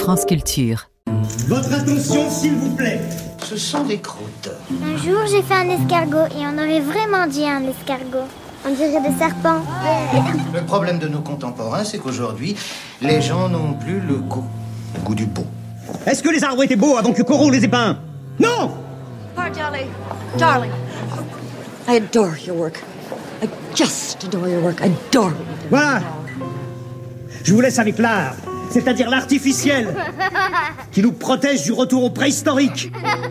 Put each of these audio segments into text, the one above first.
France Culture. Votre attention, s'il vous plaît. Ce sont des croûtes. Un jour, j'ai fait un escargot et on aurait vraiment dit un escargot. On dirait des serpents. Le problème de nos contemporains, c'est qu'aujourd'hui, les gens n'ont plus le goût du beau. Est-ce que les arbres étaient beaux avant que Corot les ait peints? Non! Oh, darling, I adore your work. I just adore your work. I adore it. Voilà. Je vous laisse avec l'art, c'est-à-dire l'artificiel, qui nous protège du retour au préhistorique.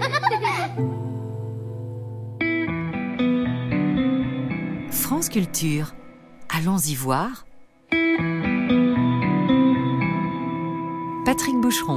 France Culture. Allons-y voir. Patrick Boucheron.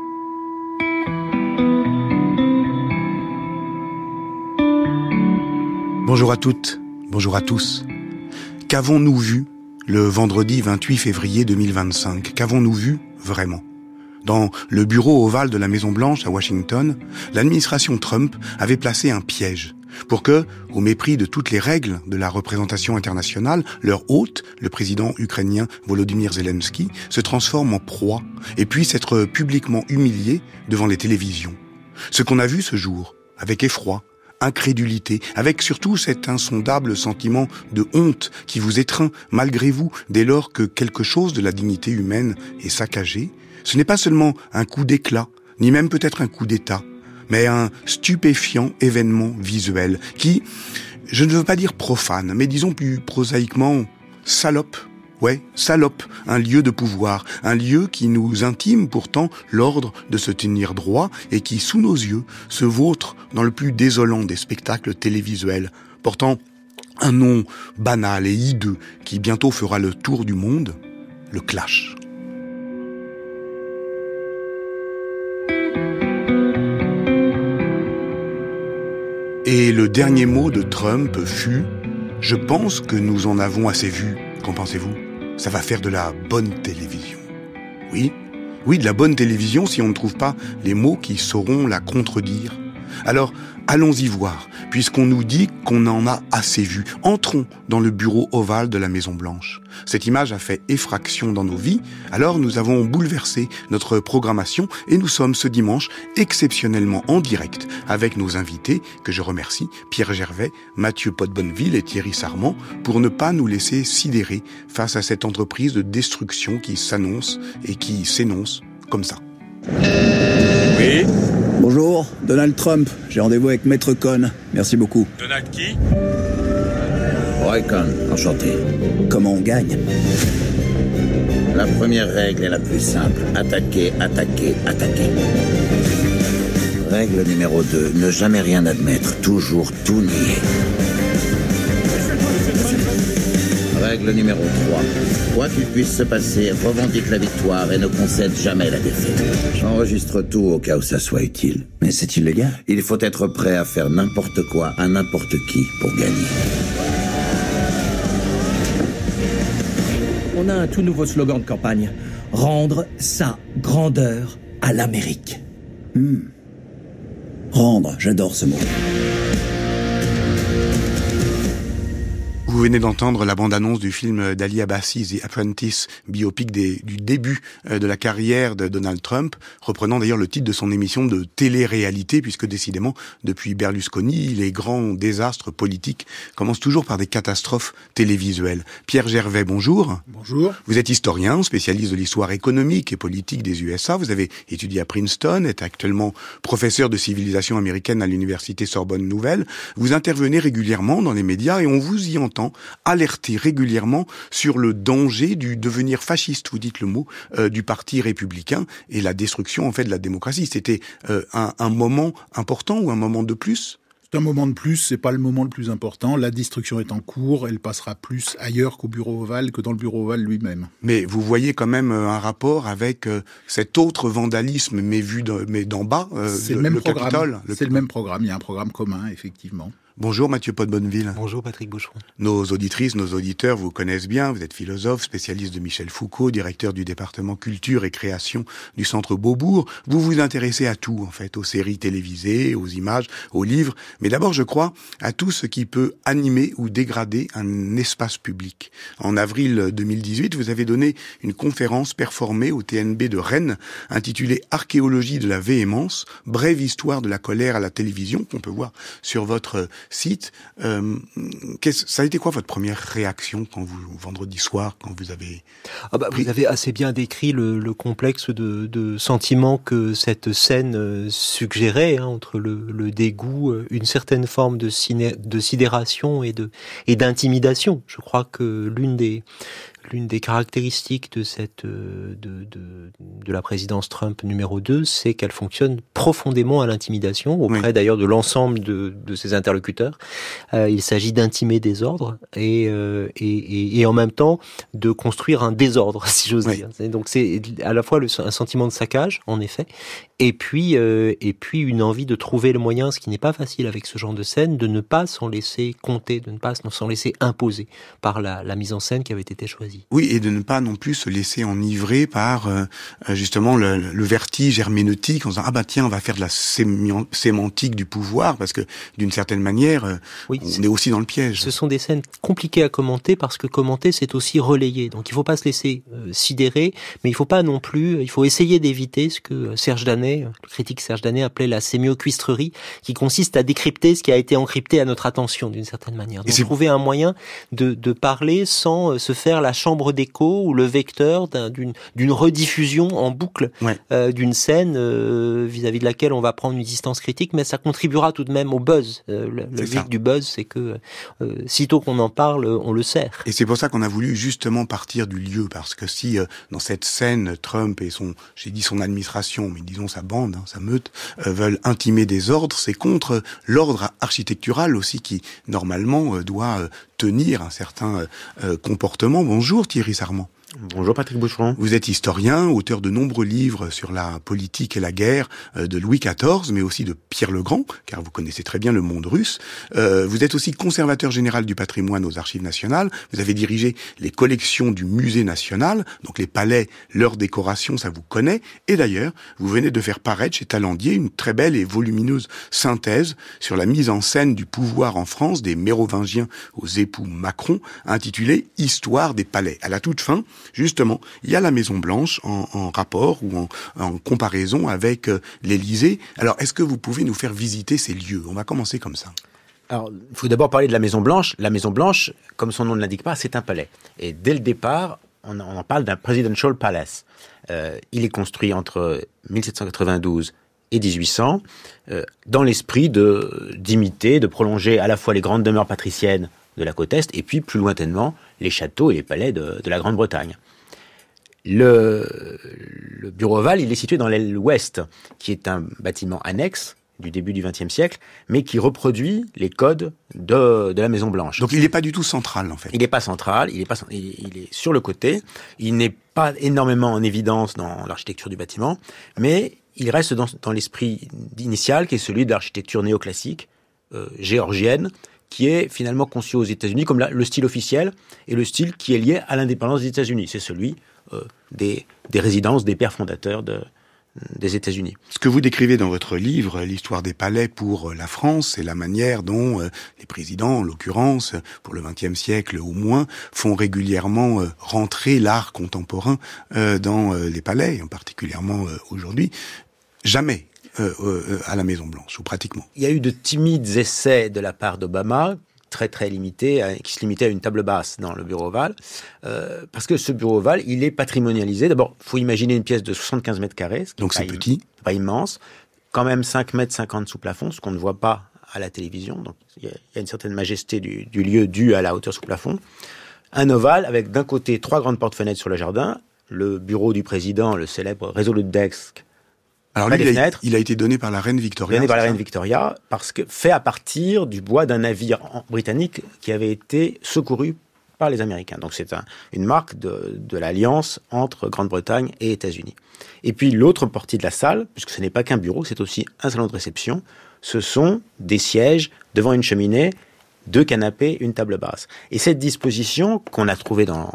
Bonjour à toutes, bonjour à tous. Qu'avons-nous vu le vendredi 28 février 2025 ? Qu'avons-nous vu vraiment ? Dans le bureau ovale de la Maison-Blanche à Washington, l'administration Trump avait placé un piège pour que, au mépris de toutes les règles de la représentation internationale, leur hôte, le président ukrainien Volodymyr Zelensky, se transforme en proie et puisse être publiquement humilié devant les télévisions. Ce qu'on a vu ce jour, avec effroi, incrédulité, avec surtout cet insondable sentiment de honte qui vous étreint malgré vous dès lors que quelque chose de la dignité humaine est saccagé, ce n'est pas seulement un coup d'éclat, ni même peut-être un coup d'état, mais un stupéfiant événement visuel qui, je ne veux pas dire profane, mais disons plus prosaïquement salope. Ouais, salope, un lieu de pouvoir, un lieu qui nous intime pourtant l'ordre de se tenir droit et qui, sous nos yeux, se vautre dans le plus désolant des spectacles télévisuels, portant un nom banal et hideux qui bientôt fera le tour du monde, le clash. Et le dernier mot de Trump fut « Je pense que nous en avons assez vu ». Qu'en pensez-vous ? Ça va faire de la bonne télévision. Oui, de la bonne télévision si on ne trouve pas les mots qui sauront la contredire. Alors, allons-y voir, puisqu'on nous dit qu'on en a assez vu. Entrons dans le bureau ovale de la Maison-Blanche. Cette image a fait effraction dans nos vies, alors nous avons bouleversé notre programmation et nous sommes ce dimanche exceptionnellement en direct avec nos invités, que je remercie, Pierre Gervais, Mathieu Pot-Bonneville et Thierry Sarment, pour ne pas nous laisser sidérer face à cette entreprise de destruction qui s'annonce et qui s'énonce comme ça. Oui. Bonjour, Donald Trump. J'ai rendez-vous avec Maître Cohn. Merci beaucoup. Donald qui ? Roy Cohn, enchanté. Comment on gagne ? La première règle est la plus simple. Attaquer, attaquer, attaquer. Règle numéro 2, ne jamais rien admettre. Toujours tout nier. Règle numéro 3. Quoi qu'il puisse se passer, revendique la victoire et ne concède jamais la défaite. J'enregistre tout au cas où ça soit utile. Mais c'est illégal. Il faut être prêt à faire n'importe quoi à n'importe qui pour gagner. On a un tout nouveau slogan de campagne. Rendre sa grandeur à l'Amérique. Rendre, j'adore ce mot. Vous venez d'entendre la bande-annonce du film d'Ali Abbasi, The Apprentice, biopic du début de la carrière de Donald Trump, reprenant d'ailleurs le titre de son émission de télé-réalité, puisque décidément, depuis Berlusconi, les grands désastres politiques commencent toujours par des catastrophes télévisuelles. Pierre Gervais, bonjour. Bonjour. Vous êtes historien, spécialiste de l'histoire économique et politique des USA. Vous avez étudié à Princeton, êtes actuellement professeur de civilisation américaine à l'université Sorbonne Nouvelle. Vous intervenez régulièrement dans les médias et on vous y entend alerter régulièrement sur le danger du devenir fasciste, vous dites le mot, du parti républicain et la destruction en fait de la démocratie. C'était un moment important ou un moment de plus ? C'est un moment de plus, c'est pas le moment le plus important. La destruction est en cours, elle passera plus ailleurs qu'au bureau ovale, que dans le bureau ovale lui-même. Mais vous voyez quand même un rapport avec cet autre vandalisme, mais vu d'en bas, c'est le même programme. Capitole. C'est le même programme, il y a un programme commun, effectivement. Bonjour Mathieu Pot-Bonneville. Bonjour Patrick Boucheron. Nos auditrices, nos auditeurs vous connaissent bien. Vous êtes philosophe, spécialiste de Michel Foucault, directeur du département culture et création du Centre Beaubourg. Vous vous intéressez à tout, en fait, aux séries télévisées, aux images, aux livres. Mais d'abord, je crois, à tout ce qui peut animer ou dégrader un espace public. En avril 2018, vous avez donné une conférence performée au TNB de Rennes, intitulée Archéologie de la véhémence, brève histoire de la colère à la télévision, qu'on peut voir sur votre site. Ça a été quoi votre première réaction vendredi soir, quand vous avez... Vous avez assez bien décrit le complexe de sentiments que cette scène suggérait, entre le dégoût, une certaine forme de sidération et d'intimidation. Je crois que l'une des caractéristiques de la présidence Trump numéro 2, c'est qu'elle fonctionne profondément à l'intimidation, auprès d'ailleurs de l'ensemble de ses interlocuteurs. Il s'agit d'intimer des ordres et en même temps de construire un désordre, si j'ose dire. Donc c'est à la fois un sentiment de saccage, en effet, et puis une envie de trouver le moyen, ce qui n'est pas facile avec ce genre de scène, de ne pas s'en laisser compter, de ne pas s'en laisser imposer par la mise en scène qui avait été choisie. Oui, et de ne pas non plus se laisser enivrer par justement le vertige herméneutique en disant tiens, on va faire de la sémantique du pouvoir, parce que d'une certaine manière on est aussi dans le piège. Ce sont des scènes compliquées à commenter, parce que commenter, c'est aussi relayer. Donc il faut pas se laisser sidérer, mais il faut essayer d'éviter ce que Serge Danet, le critique Serge Danet, appelait la sémiocuistrerie, qui consiste à décrypter ce qui a été encrypté à notre attention d'une certaine manière. Donc trouver un moyen de parler sans se faire la chambre d'écho ou le vecteur d'une rediffusion en boucle d'une scène vis-à-vis de laquelle on va prendre une distance critique, mais ça contribuera tout de même au buzz. Le but du buzz, c'est que sitôt qu'on en parle, on le sert. Et c'est pour ça qu'on a voulu justement partir du lieu, parce que si dans cette scène, Trump et son administration, mais disons sa bande, sa meute, veulent intimer des ordres, c'est contre l'ordre architectural aussi qui, normalement, doit tenir un certain comportement. Bonjour Thierry Sarment. Bonjour Patrick Boucheron. Vous êtes historien, auteur de nombreux livres sur la politique et la guerre de Louis XIV, mais aussi de Pierre le Grand, car vous connaissez très bien le monde russe. Vous êtes aussi conservateur général du patrimoine aux Archives nationales. Vous avez dirigé les collections du Musée national, donc les palais, leurs décorations, ça vous connaît. Et d'ailleurs, vous venez de faire paraître chez Talandier une très belle et volumineuse synthèse sur la mise en scène du pouvoir en France des Mérovingiens aux époux Macron, intitulée « Histoire des palais ». À la toute fin, justement, il y a la Maison-Blanche en rapport ou en comparaison avec l'Élysée. Alors, est-ce que vous pouvez nous faire visiter ces lieux ? On va commencer comme ça. Alors, il faut d'abord parler de la Maison-Blanche. La Maison-Blanche, comme son nom ne l'indique pas, c'est un palais. Et dès le départ, on en parle d'un Presidential Palace. Il est construit entre 1792 et 1800, dans l'esprit d'imiter, de prolonger à la fois les grandes demeures patriciennes de la côte Est, et puis plus lointainement, les châteaux et les palais de la Grande-Bretagne. Le bureau ovale, il est situé dans l'aile ouest, qui est un bâtiment annexe du début du XXe siècle, mais qui reproduit les codes de la Maison-Blanche. Donc il n'est pas du tout central, en fait. Il n'est pas central, il est sur le côté, il n'est pas énormément en évidence dans l'architecture du bâtiment, mais il reste dans l'esprit initial, qui est celui de l'architecture néoclassique, géorgienne, qui est finalement conçu aux États-Unis comme le style officiel et le style qui est lié à l'indépendance des États-Unis. C'est celui des résidences des pères fondateurs des États-Unis. Ce que vous décrivez dans votre livre, l'histoire des palais pour la France, c'est la manière dont les présidents, en l'occurrence, pour le XXe siècle au moins, font régulièrement rentrer l'art contemporain dans les palais, particulièrement aujourd'hui. Jamais à la Maison-Blanche, ou pratiquement. Il y a eu de timides essais de la part d'Obama, très très limités, qui se limitaient à une table basse dans le bureau ovale, parce que ce bureau ovale, il est patrimonialisé. D'abord, il faut imaginer une pièce de 75 mètres carrés. Donc c'est petit. Pas immense. Quand même 5,50 mètres sous plafond, ce qu'on ne voit pas à la télévision. Donc il y a une certaine majesté du lieu due à la hauteur sous plafond. Un ovale avec d'un côté 3 grandes portes-fenêtres sur le jardin, le bureau du président, le célèbre Resolute Desk. Alors lui, il a été donné par la reine Victoria. Donné par la reine Victoria, parce que fait à partir du bois d'un navire britannique qui avait été secouru par les Américains. Donc c'est une marque de l'alliance entre Grande-Bretagne et États-Unis. Et puis l'autre partie de la salle, puisque ce n'est pas qu'un bureau, c'est aussi un salon de réception, ce sont des sièges devant une cheminée, 2 canapés, une table basse. Et cette disposition qu'on a trouvée dans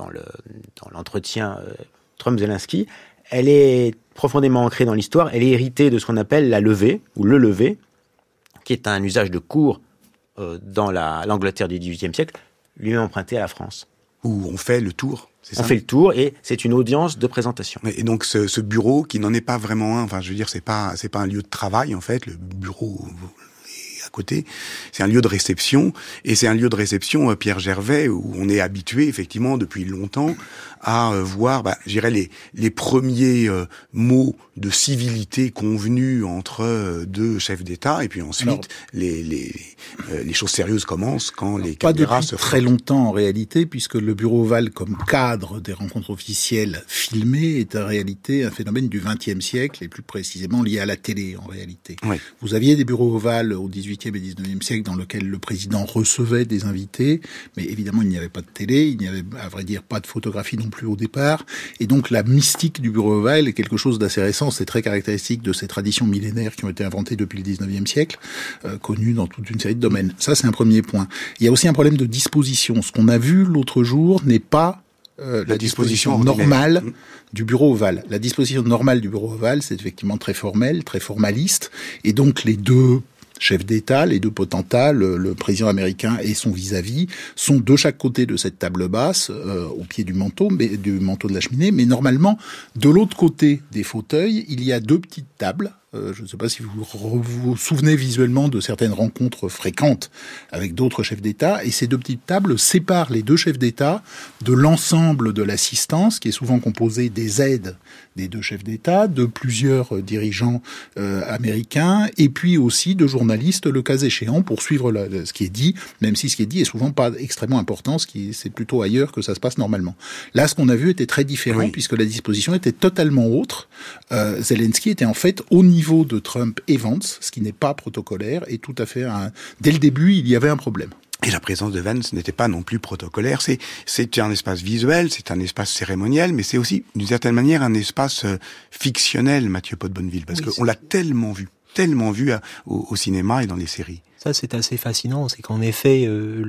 l'entretien Trump-Zelensky, elle est profondément ancrée dans l'histoire. Elle est héritée de ce qu'on appelle la levée, ou le lever, qui est un usage de cour dans l'Angleterre du XVIIIe siècle, lui-même emprunté à la France. Où on fait le tour, c'est ça ? On fait le tour et c'est une audience de présentation. Et donc ce bureau qui n'en est pas vraiment un, enfin je veux dire c'est pas un lieu de travail en fait, le bureau est à côté, c'est un lieu de réception et c'est un lieu de réception Pierre Gervais où on est habitué effectivement depuis longtemps à voir, je dirais les premiers mots de civilité convenus entre 2 chefs d'État et puis ensuite les choses sérieuses commencent quand les caméras se très longtemps en réalité, puisque le bureau ovale comme cadre des rencontres officielles filmées est en réalité un phénomène du XXe siècle et plus précisément lié à la télé en réalité. Oui. Vous aviez des bureaux ovales au XVIIIe et XIXe siècle dans lesquels le président recevait des invités, mais évidemment il n'y avait pas de télé, il n'y avait à vrai dire pas de photographie non plus au départ, et donc la mystique du bureau ovale est quelque chose d'assez récent. C'est très caractéristique de ces traditions millénaires qui ont été inventées depuis le XIXe siècle, connues dans toute une série de domaines. Ça, c'est un premier point. Il y a aussi un problème de disposition. Ce qu'on a vu l'autre jour n'est pas la disposition normale du bureau ovale. La disposition normale du bureau ovale, c'est effectivement très formel, très formaliste, et donc les 2 chefs d'État, les 2 potentats, le président américain et son vis-à-vis, sont de chaque côté de cette table basse, au pied du manteau de la cheminée, mais normalement, de l'autre côté des fauteuils, il y a 2 petites tables. Je ne sais pas si vous vous souvenez visuellement de certaines rencontres fréquentes avec d'autres chefs d'État, et ces 2 petites tables séparent les 2 chefs d'État de l'ensemble de l'assistance, qui est souvent composée des aides des 2 chefs d'État, de plusieurs dirigeants américains, et puis aussi de journalistes, le cas échéant, pour suivre ce qui est dit, même si ce qui est dit est souvent pas extrêmement important, c'est plutôt ailleurs que ça se passe normalement. Là, ce qu'on a vu était très différent, puisque la disposition était totalement autre. Zelensky était en fait au niveau de Trump et Vance, ce qui n'est pas protocolaire, et tout à fait dès le début, il y avait un problème. Et la présence de Vance n'était pas non plus protocolaire. C'est un espace visuel, c'est un espace cérémoniel, mais c'est aussi, d'une certaine manière, un espace fictionnel, Mathieu Pot-Bonneville, parce qu'on l'a tellement vu au cinéma et dans les séries. Ça, c'est assez fascinant. C'est qu'en effet,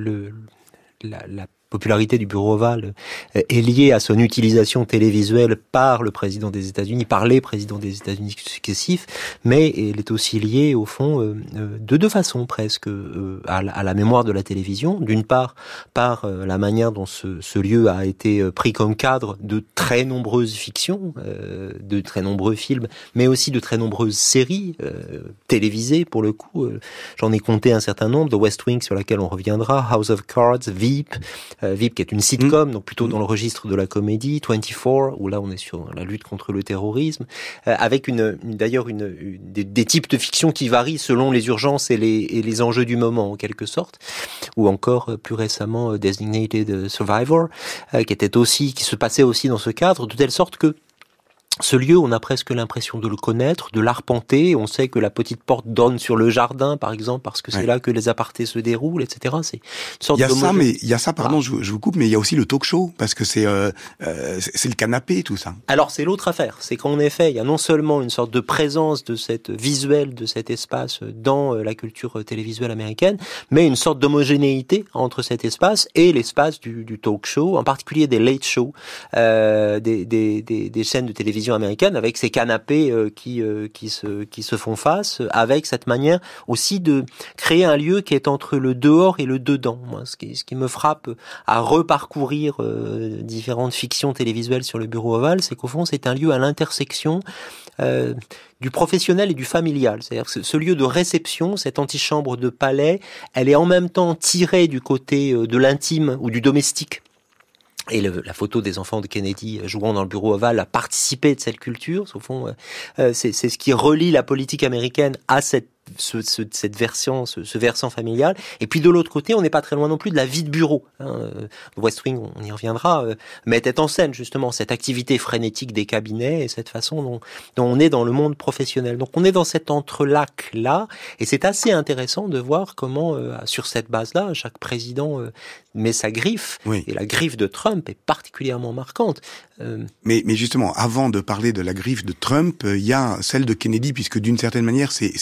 la popularité du bureau ovale est liée à son utilisation télévisuelle par le président des États-Unis, par les présidents des États-Unis successifs, mais elle est aussi liée, au fond, de 2 façons presque, à la mémoire de la télévision. D'une part, par la manière dont ce lieu a été pris comme cadre de très nombreuses fictions, de très nombreux films, mais aussi de très nombreuses séries télévisées, pour le coup. J'en ai compté un certain nombre, The West Wing, sur laquelle on reviendra, House of Cards, Veep, Veep qui est une sitcom, donc plutôt dans le registre de la comédie, 24, où là on est sur la lutte contre le terrorisme, avec d'ailleurs des types de fiction qui varient selon les urgences et les enjeux du moment en quelque sorte, ou encore plus récemment Designated Survivor, qui se passait aussi dans ce cadre, de telle sorte que ce lieu, on a presque l'impression de le connaître, de l'arpenter. On sait que la petite porte donne sur le jardin, par exemple, parce que c'est là que les apartés se déroulent, etc. C'est une sorte de... Il y a ça, pardon, je vous coupe, mais il y a aussi le talk show, parce que c'est le canapé, tout ça. Alors, c'est l'autre affaire. C'est qu'en effet, il y a non seulement une sorte de présence de cette visuelle, de cet espace dans la culture télévisuelle américaine, mais une sorte d'homogénéité entre cet espace et l'espace du talk show, en particulier des late shows, des chaînes de télévision américaine, avec ces canapés qui se font face, avec cette manière aussi de créer un lieu qui est entre le dehors et le dedans. Moi, ce qui me frappe à reparcourir différentes fictions télévisuelles sur le bureau ovale, c'est qu'au fond, c'est un lieu à l'intersection du professionnel et du familial. C'est-à-dire que ce lieu de réception, cette antichambre de palais, elle est en même temps tirée du côté de l'intime ou du domestique. Et la photo des enfants de Kennedy jouant dans le bureau ovale a participé de cette culture. Au fond, c'est ce qui relie la politique américaine à cette versant familial. Et puis de l'autre côté, on n'est pas très loin non plus de la vie de bureau. West Wing, on y reviendra, mettait en scène justement cette activité frénétique des cabinets et cette façon dont on est dans le monde professionnel. Donc on est dans cet entrelac-là, et c'est assez intéressant de voir comment, sur cette base-là, chaque président met sa griffe, et la griffe de Trump est particulièrement marquante. Mais justement, avant de parler de la griffe de Trump, il y a celle de Kennedy, puisque d'une certaine manière, c'est lui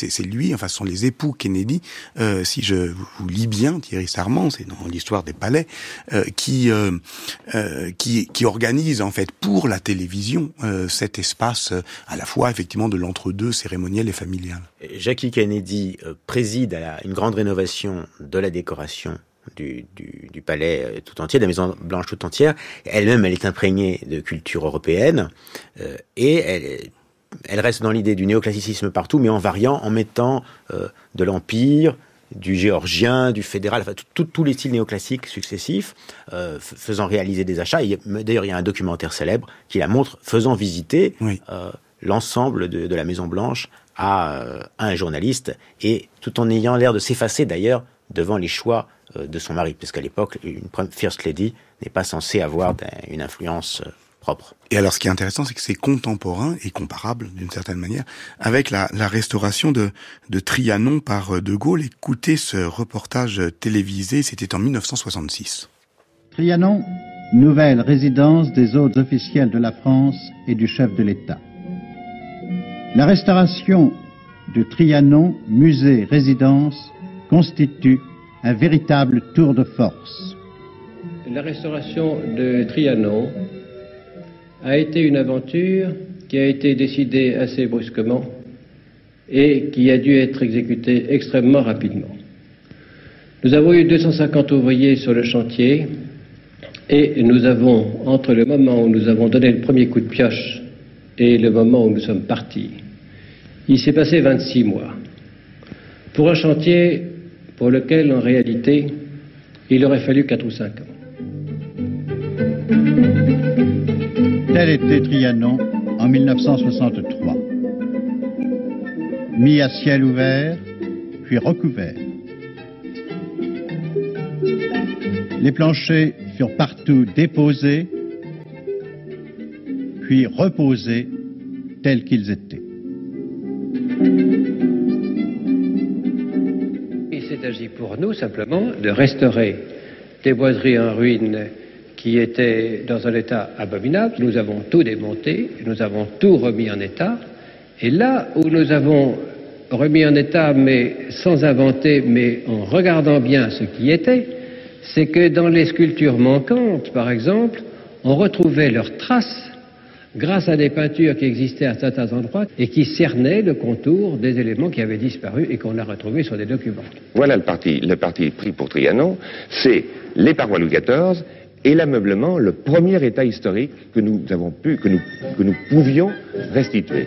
Kennedy, enfin ce sont les époux Kennedy, si je vous lis bien, Thierry Sarment, c'est dans l'histoire des palais, qui organise en fait pour la télévision cet espace à la fois effectivement de l'entre-deux cérémoniel et familial. Jackie Kennedy préside à une grande rénovation de la décoration du palais tout entier, de la Maison Blanche tout entière. Elle-même, elle est imprégnée de culture européenne et elle reste dans l'idée du néoclassicisme partout, mais en variant, en mettant de l'Empire, du géorgien, du fédéral, enfin tous les styles néoclassiques successifs, faisant réaliser des achats. D'ailleurs, il y a un documentaire célèbre qui la montre faisant visiter l'ensemble de la Maison Blanche à un journaliste, et tout en ayant l'air de s'effacer d'ailleurs devant les choix de son mari, parce qu'à l'époque, une First Lady n'est pas censée avoir une influence propre. Et alors, ce qui est intéressant, c'est que c'est contemporain et comparable, d'une certaine manière, avec la restauration de Trianon par De Gaulle. Écoutez ce reportage télévisé, c'était en 1966. Trianon, nouvelle résidence des hôtes officiels de la France et du chef de l'État. La restauration du Trianon, musée-résidence, constitue un véritable tour de force. La restauration de Trianon a été une aventure qui a été décidée assez brusquement et qui a dû être exécutée extrêmement rapidement. Nous avons eu 250 ouvriers sur le chantier et nous avons, entre le moment où nous avons donné le premier coup de pioche et le moment où nous sommes partis, il s'est passé 26 mois. Pour un chantier pour lequel, en réalité, il aurait fallu 4 ou 5 ans. Tel était Trianon en 1963. Mis à ciel ouvert, puis recouvert. Les planchers furent partout déposés, puis reposés tels qu'ils étaient. Il s'est agi pour nous simplement de restaurer des boiseries en ruine qui étaient dans un état abominable. Nous avons tout démonté, nous avons tout remis en état. Et là où nous avons remis en état, mais sans inventer, mais en regardant bien ce qui était, c'est que dans les sculptures manquantes, par exemple, on retrouvait leurs traces grâce à des peintures qui existaient à certains endroits et qui cernaient le contour des éléments qui avaient disparu et qu'on a retrouvés sur des documents. Voilà le parti pris pour Trianon, c'est les parois Louis XIV et l'ameublement, le premier état historique que nous pouvions restituer.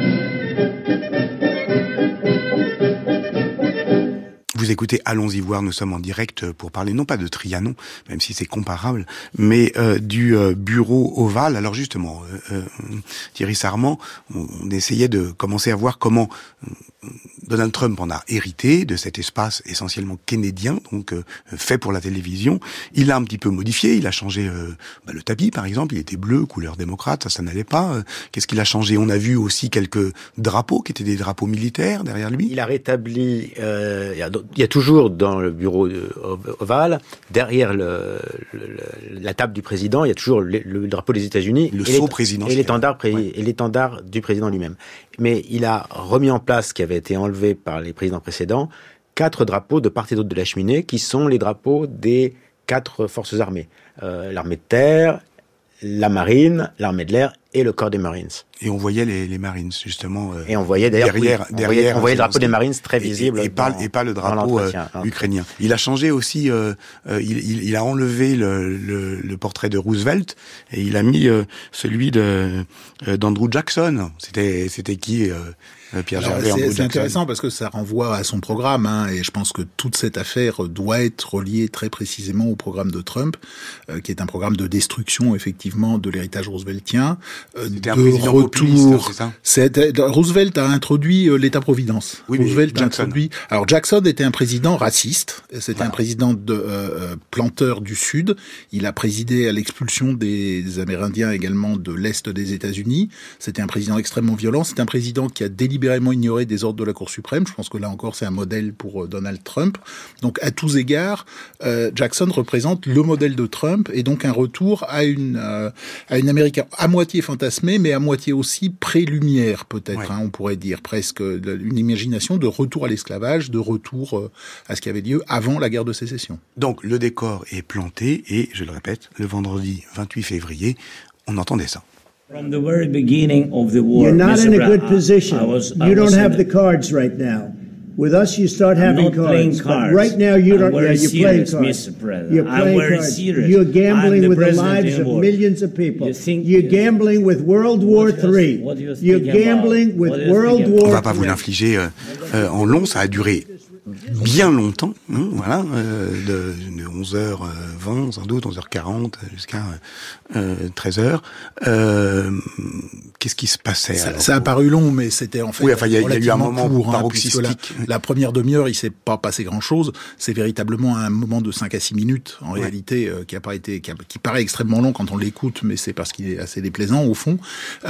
Vous écoutez Allons-y voir, nous sommes en direct pour parler non pas de Trianon, même si c'est comparable, mais du bureau ovale. Alors justement, Thierry Sarment, on essayait de commencer à voir comment Donald Trump en a hérité de cet espace essentiellement kennedien, donc fait pour la télévision. Il l'a un petit peu modifié, il a changé le tapis par exemple, il était bleu, couleur démocrate, ça n'allait pas. Qu'est-ce qu'il a changé? On a vu aussi quelques drapeaux qui étaient des drapeaux militaires derrière lui. Il a rétabli, il y a toujours dans le bureau ovale, derrière la table du président, il y a toujours le drapeau des États-Unis, le sceau présidentiel et l'étendard du président lui-même. Mais il a remis en place, qui avait été enlevé par les présidents précédents, 4 drapeaux de part et d'autre de la cheminée, qui sont les drapeaux des 4 forces armées. L'armée de terre, la marine, l'armée de l'air et le corps des Marines. Et on voyait les Marines, justement. Et on voyait d'ailleurs, derrière. On voyait le drapeau des Marines très visible. Et pas le drapeau ukrainien. Il a changé aussi, il a enlevé le portrait de Roosevelt et il a mis celui d'Andrew Jackson. C'était qui, Pierre Gervais? C'est intéressant parce que ça renvoie à son programme, et je pense que toute cette affaire doit être reliée très précisément au programme de Trump, qui est un programme de destruction, effectivement, de l'héritage rooseveltien. C'était un président populiste, c'est ça? Roosevelt a introduit l'État-providence. Oui, Roosevelt a introduit. Alors Jackson était un président raciste. C'était un président planteur du Sud. Il a présidé à l'expulsion des Amérindiens également de l'Est des États-Unis. C'était un président extrêmement violent. C'est un président qui a délibérément ignoré des ordres de la Cour suprême. Je pense que là encore, c'est un modèle pour Donald Trump. Donc à tous égards, Jackson représente le modèle de Trump et donc un retour à une Amérique à moitié fantasmée, mais à moitié aussi pré-lumière, peut-être, on pourrait dire, presque une imagination de retour à l'esclavage, de retour à ce qui avait lieu avant la guerre de sécession. Donc, le décor est planté, et, je le répète, le vendredi 28 février, on entendait ça. From the very beginning of the war, you're not Mr. in a good Brown, position. You don't have the cards right now. With us, you start having cards. But right now, you don't. Yeah, you're playing cards. You're playing cards. Serious. You're gambling with the president lives of millions of people. You You're gambling with World War III. You're gambling with World War III. On va pas vous l'infliger en long, ça a duré bien longtemps, voilà, de 11h20, sans doute, 11h40 jusqu'à 13h. Qu'est-ce qui se passait? Ça a paru long, mais c'était en fait il y a eu un moment court, paroxystique. La première demi-heure, il s'est pas passé grand-chose. C'est véritablement un moment de 5 à 6 minutes, en réalité, qui paraît extrêmement long quand on l'écoute, mais c'est parce qu'il est assez déplaisant, au fond.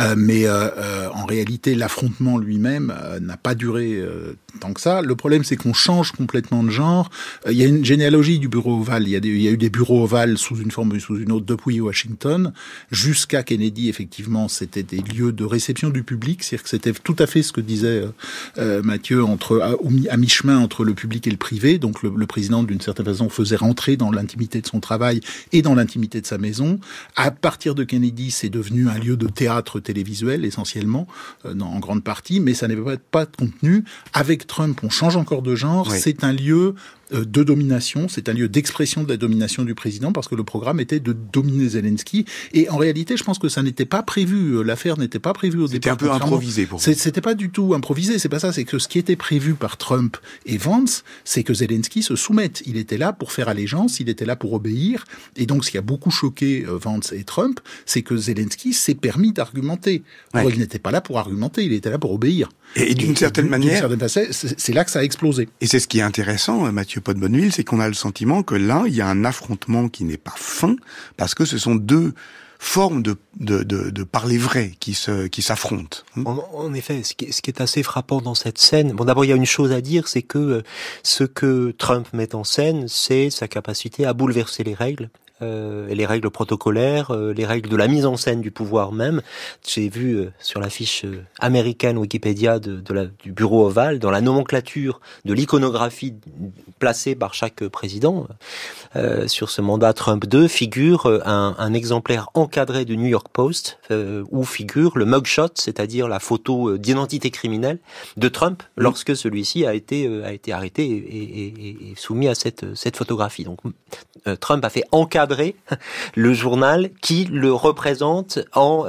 En réalité, l'affrontement lui-même n'a pas duré tant que ça. Le problème, c'est qu'on change complètement de genre. Il y a une généalogie du bureau ovale. Il y a eu des bureaux ovales sous une forme ou sous une autre depuis Washington. Jusqu'à Kennedy, effectivement, c'était des lieux de réception du public. C'est-à-dire que c'était tout à fait ce que disait Mathieu, à mi-chemin entre le public et le privé. Donc le président, d'une certaine façon, faisait rentrer dans l'intimité de son travail et dans l'intimité de sa maison. À partir de Kennedy, c'est devenu un lieu de théâtre télévisuel, essentiellement, en grande partie, mais ça n'avait pas de contenu. Avec Trump, on change encore de genre. C'est un lieu de domination, c'est un lieu d'expression de la domination du président, parce que le programme était de dominer Zelensky. Et en réalité, je pense que ça n'était pas prévu, l'affaire n'était pas prévue au départ. C'était un peu improvisé pour vous. C'était pas du tout improvisé, c'est pas ça, c'est que ce qui était prévu par Trump et Vance, c'est que Zelensky se soumette. Il était là pour faire allégeance, il était là pour obéir, et donc ce qui a beaucoup choqué Vance et Trump, c'est que Zelensky s'est permis d'argumenter. Alors, il n'était pas là pour argumenter, il était là pour obéir. Et d'une certaine manière, c'est là que ça a explosé. Et c'est ce qui est intéressant, Mathieu Pot-Bonneville, c'est qu'on a le sentiment que là, il y a un affrontement qui n'est pas fin, parce que ce sont deux formes de parler vrai qui s'affrontent. En effet, ce qui est assez frappant dans cette scène, d'abord il y a une chose à dire, c'est que ce que Trump met en scène, c'est sa capacité à bouleverser les règles. Et les règles protocolaires, les règles de la mise en scène du pouvoir même. J'ai vu sur la fiche américaine Wikipédia du bureau ovale, dans la nomenclature de l'iconographie placée par chaque président, sur ce mandat Trump 2, figure un exemplaire encadré du New York Post, où figure le mugshot, c'est-à-dire la photo d'identité criminelle de Trump, lorsque celui-ci a été arrêté et soumis à cette photographie. Donc Trump a fait encadrer le journal qui le représente en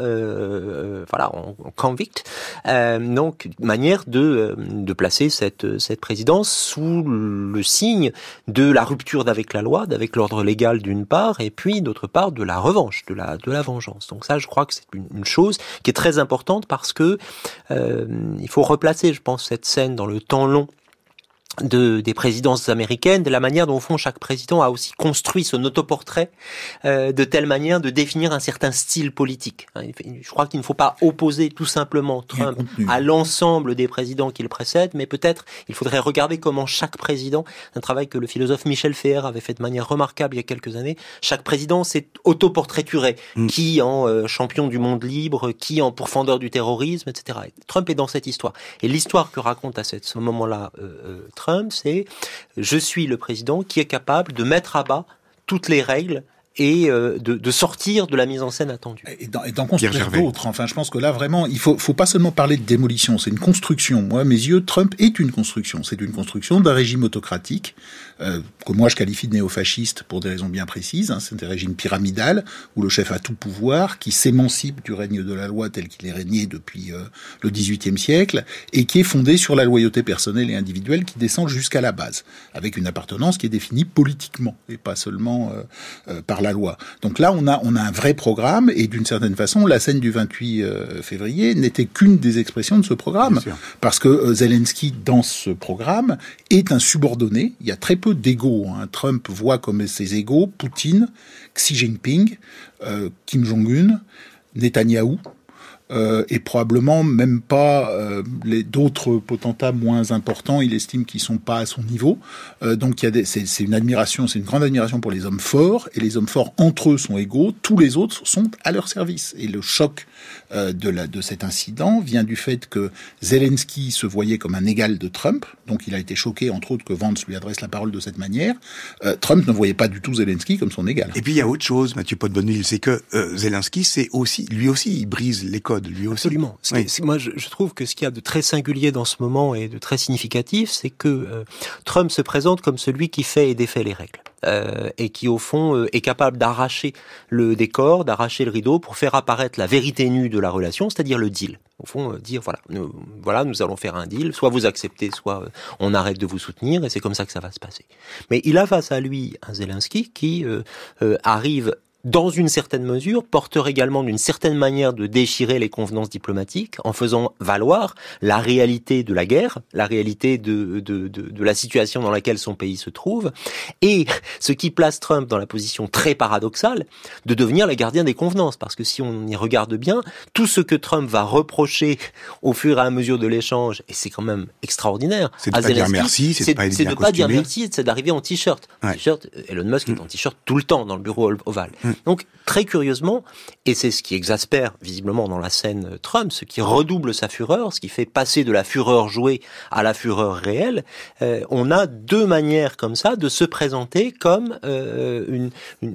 convict, donc manière de placer cette présidence sous le signe de la rupture d'avec la loi, d'avec l'ordre légal d'une part, et puis d'autre part de la revanche, de la vengeance. Donc ça, je crois que c'est une chose qui est très importante, parce que il faut replacer, je pense, cette scène dans le temps long des présidences américaines, de la manière dont, au fond, chaque président a aussi construit son autoportrait de telle manière de définir un certain style politique. Je crois qu'il ne faut pas opposer tout simplement Trump à l'ensemble des présidents qui le précèdent, mais peut-être il faudrait regarder comment chaque président, un travail que le philosophe Michel Feher avait fait de manière remarquable il y a quelques années, chaque président s'est autoportraituré, qui en champion du monde libre, qui en pourfendeur du terrorisme, etc. Et Trump est dans cette histoire. Et l'histoire que raconte à ce moment-là Trump, c'est « je suis le président qui est capable de mettre à bas toutes les règles et de sortir de la mise en scène attendue. » Et d'en construire d'autres. Enfin, je pense que là, vraiment, il faut pas seulement parler de démolition, c'est une construction. Moi, à mes yeux, Trump est une construction. C'est une construction d'un régime autocratique, que moi je qualifie de néofasciste pour des raisons bien précises. C'est un régime pyramidal, où le chef a tout pouvoir, qui s'émancipe du règne de la loi tel qu'il est régné depuis le XVIIIe siècle, et qui est fondé sur la loyauté personnelle et individuelle qui descend jusqu'à la base, avec une appartenance qui est définie politiquement, et pas seulement par la loi. Donc là, on a un vrai programme, et d'une certaine façon, la scène du 28 février n'était qu'une des expressions de ce programme. Parce que Zelensky, dans ce programme, est un subordonné. Il y a très peu d'égaux. Trump voit comme ses égaux Poutine, Xi Jinping, Kim Jong-un, Netanyahou, et probablement même pas les d'autres potentats moins importants. Il estime qu'ils sont pas à son niveau. Donc c'est une admiration, c'est une grande admiration pour les hommes forts, et les hommes forts entre eux sont égaux. Tous les autres sont à leur service. Et le choc de cet incident vient du fait que Zelensky se voyait comme un égal de Trump. Donc il a été choqué, entre autres, que Vance lui adresse la parole de cette manière. Trump ne voyait pas du tout Zelensky comme son égal. Et puis il y a autre chose, Mathieu Potbonneville, c'est que Zelensky, lui aussi, il brise les codes, lui aussi. Absolument. Moi, je trouve que ce qu'il y a de très singulier dans ce moment et de très significatif, c'est que Trump se présente comme celui qui fait et défait les règles. Et qui au fond est capable d'arracher le décor, d'arracher le rideau pour faire apparaître la vérité nue de la relation, c'est-à-dire le deal. Au fond, dire nous allons faire un deal, soit vous acceptez, soit on arrête de vous soutenir, et c'est comme ça que ça va se passer. Mais il a face à lui un Zelensky qui arrive dans une certaine mesure, porteur également d'une certaine manière de déchirer les convenances diplomatiques en faisant valoir la réalité de la guerre, la réalité de la situation dans laquelle son pays se trouve, et ce qui place Trump dans la position très paradoxale de devenir le gardien des convenances. Parce que si on y regarde bien, tout ce que Trump va reprocher au fur et à mesure de l'échange, et c'est quand même extraordinaire, c'est de pas dire merci, c'est de pas dire merci, c'est d'arriver en t-shirt. Ouais. T-shirt, Elon Musk est en t-shirt tout le temps dans le bureau ovale. Donc, très curieusement, et c'est ce qui exaspère visiblement dans la scène Trump, ce qui redouble sa fureur, ce qui fait passer de la fureur jouée à la fureur réelle, on a deux manières comme ça de se présenter comme une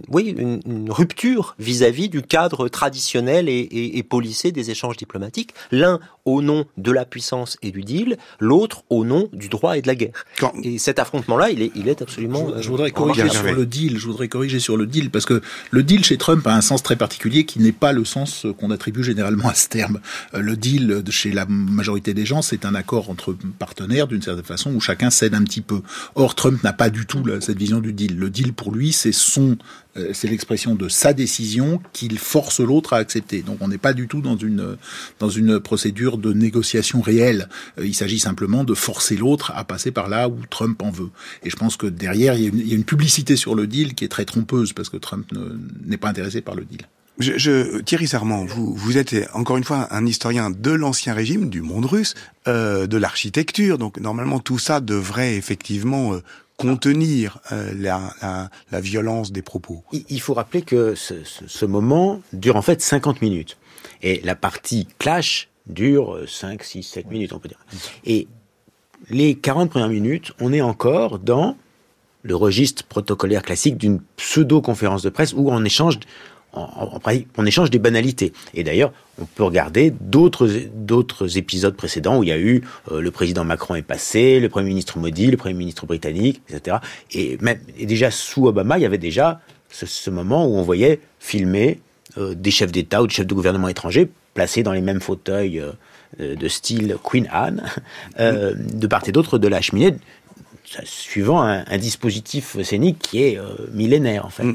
rupture vis-à-vis du cadre traditionnel et policé des échanges diplomatiques. L'un au nom de la puissance et du deal, l'autre au nom du droit et de la guerre. Et cet affrontement-là, il est absolument... Je voudrais corriger sur le deal, parce que le deal chez Trump a un sens très particulier qui n'est pas le sens qu'on attribue généralement à ce terme. Le deal, chez la majorité des gens, c'est un accord entre partenaires, d'une certaine façon, où chacun cède un petit peu. Or, Trump n'a pas du tout cette vision du deal. Le deal, pour lui, c'est l'expression de sa décision qu'il force l'autre à accepter. Donc on n'est pas du tout dans une procédure de négociation réelle. Il s'agit simplement de forcer l'autre à passer par là où Trump en veut. Et je pense que derrière, il y a une publicité sur le deal qui est très trompeuse, parce que Trump n'est pas intéressé par le deal. Thierry Sarment, vous êtes encore une fois un historien de l'ancien régime, du monde russe, de l'architecture. Donc normalement tout ça devrait effectivement contenir la violence des propos. Il faut rappeler que ce moment dure en fait 50 minutes. Et la partie clash dure 5, 6, 7 minutes, on peut dire. Et les 40 premières minutes, on est encore dans le registre protocolaire classique d'une pseudo-conférence de presse où on échange des banalités. Et d'ailleurs, on peut regarder d'autres épisodes précédents où il y a eu le président Macron est passé, le Premier ministre Modi, le Premier ministre britannique, etc. Et déjà sous Obama, il y avait déjà ce moment où on voyait filmer des chefs d'État ou des chefs de gouvernement étrangers placés dans les mêmes fauteuils de style Queen Anne, de part et d'autre de la cheminée, suivant un dispositif scénique qui est millénaire en fait.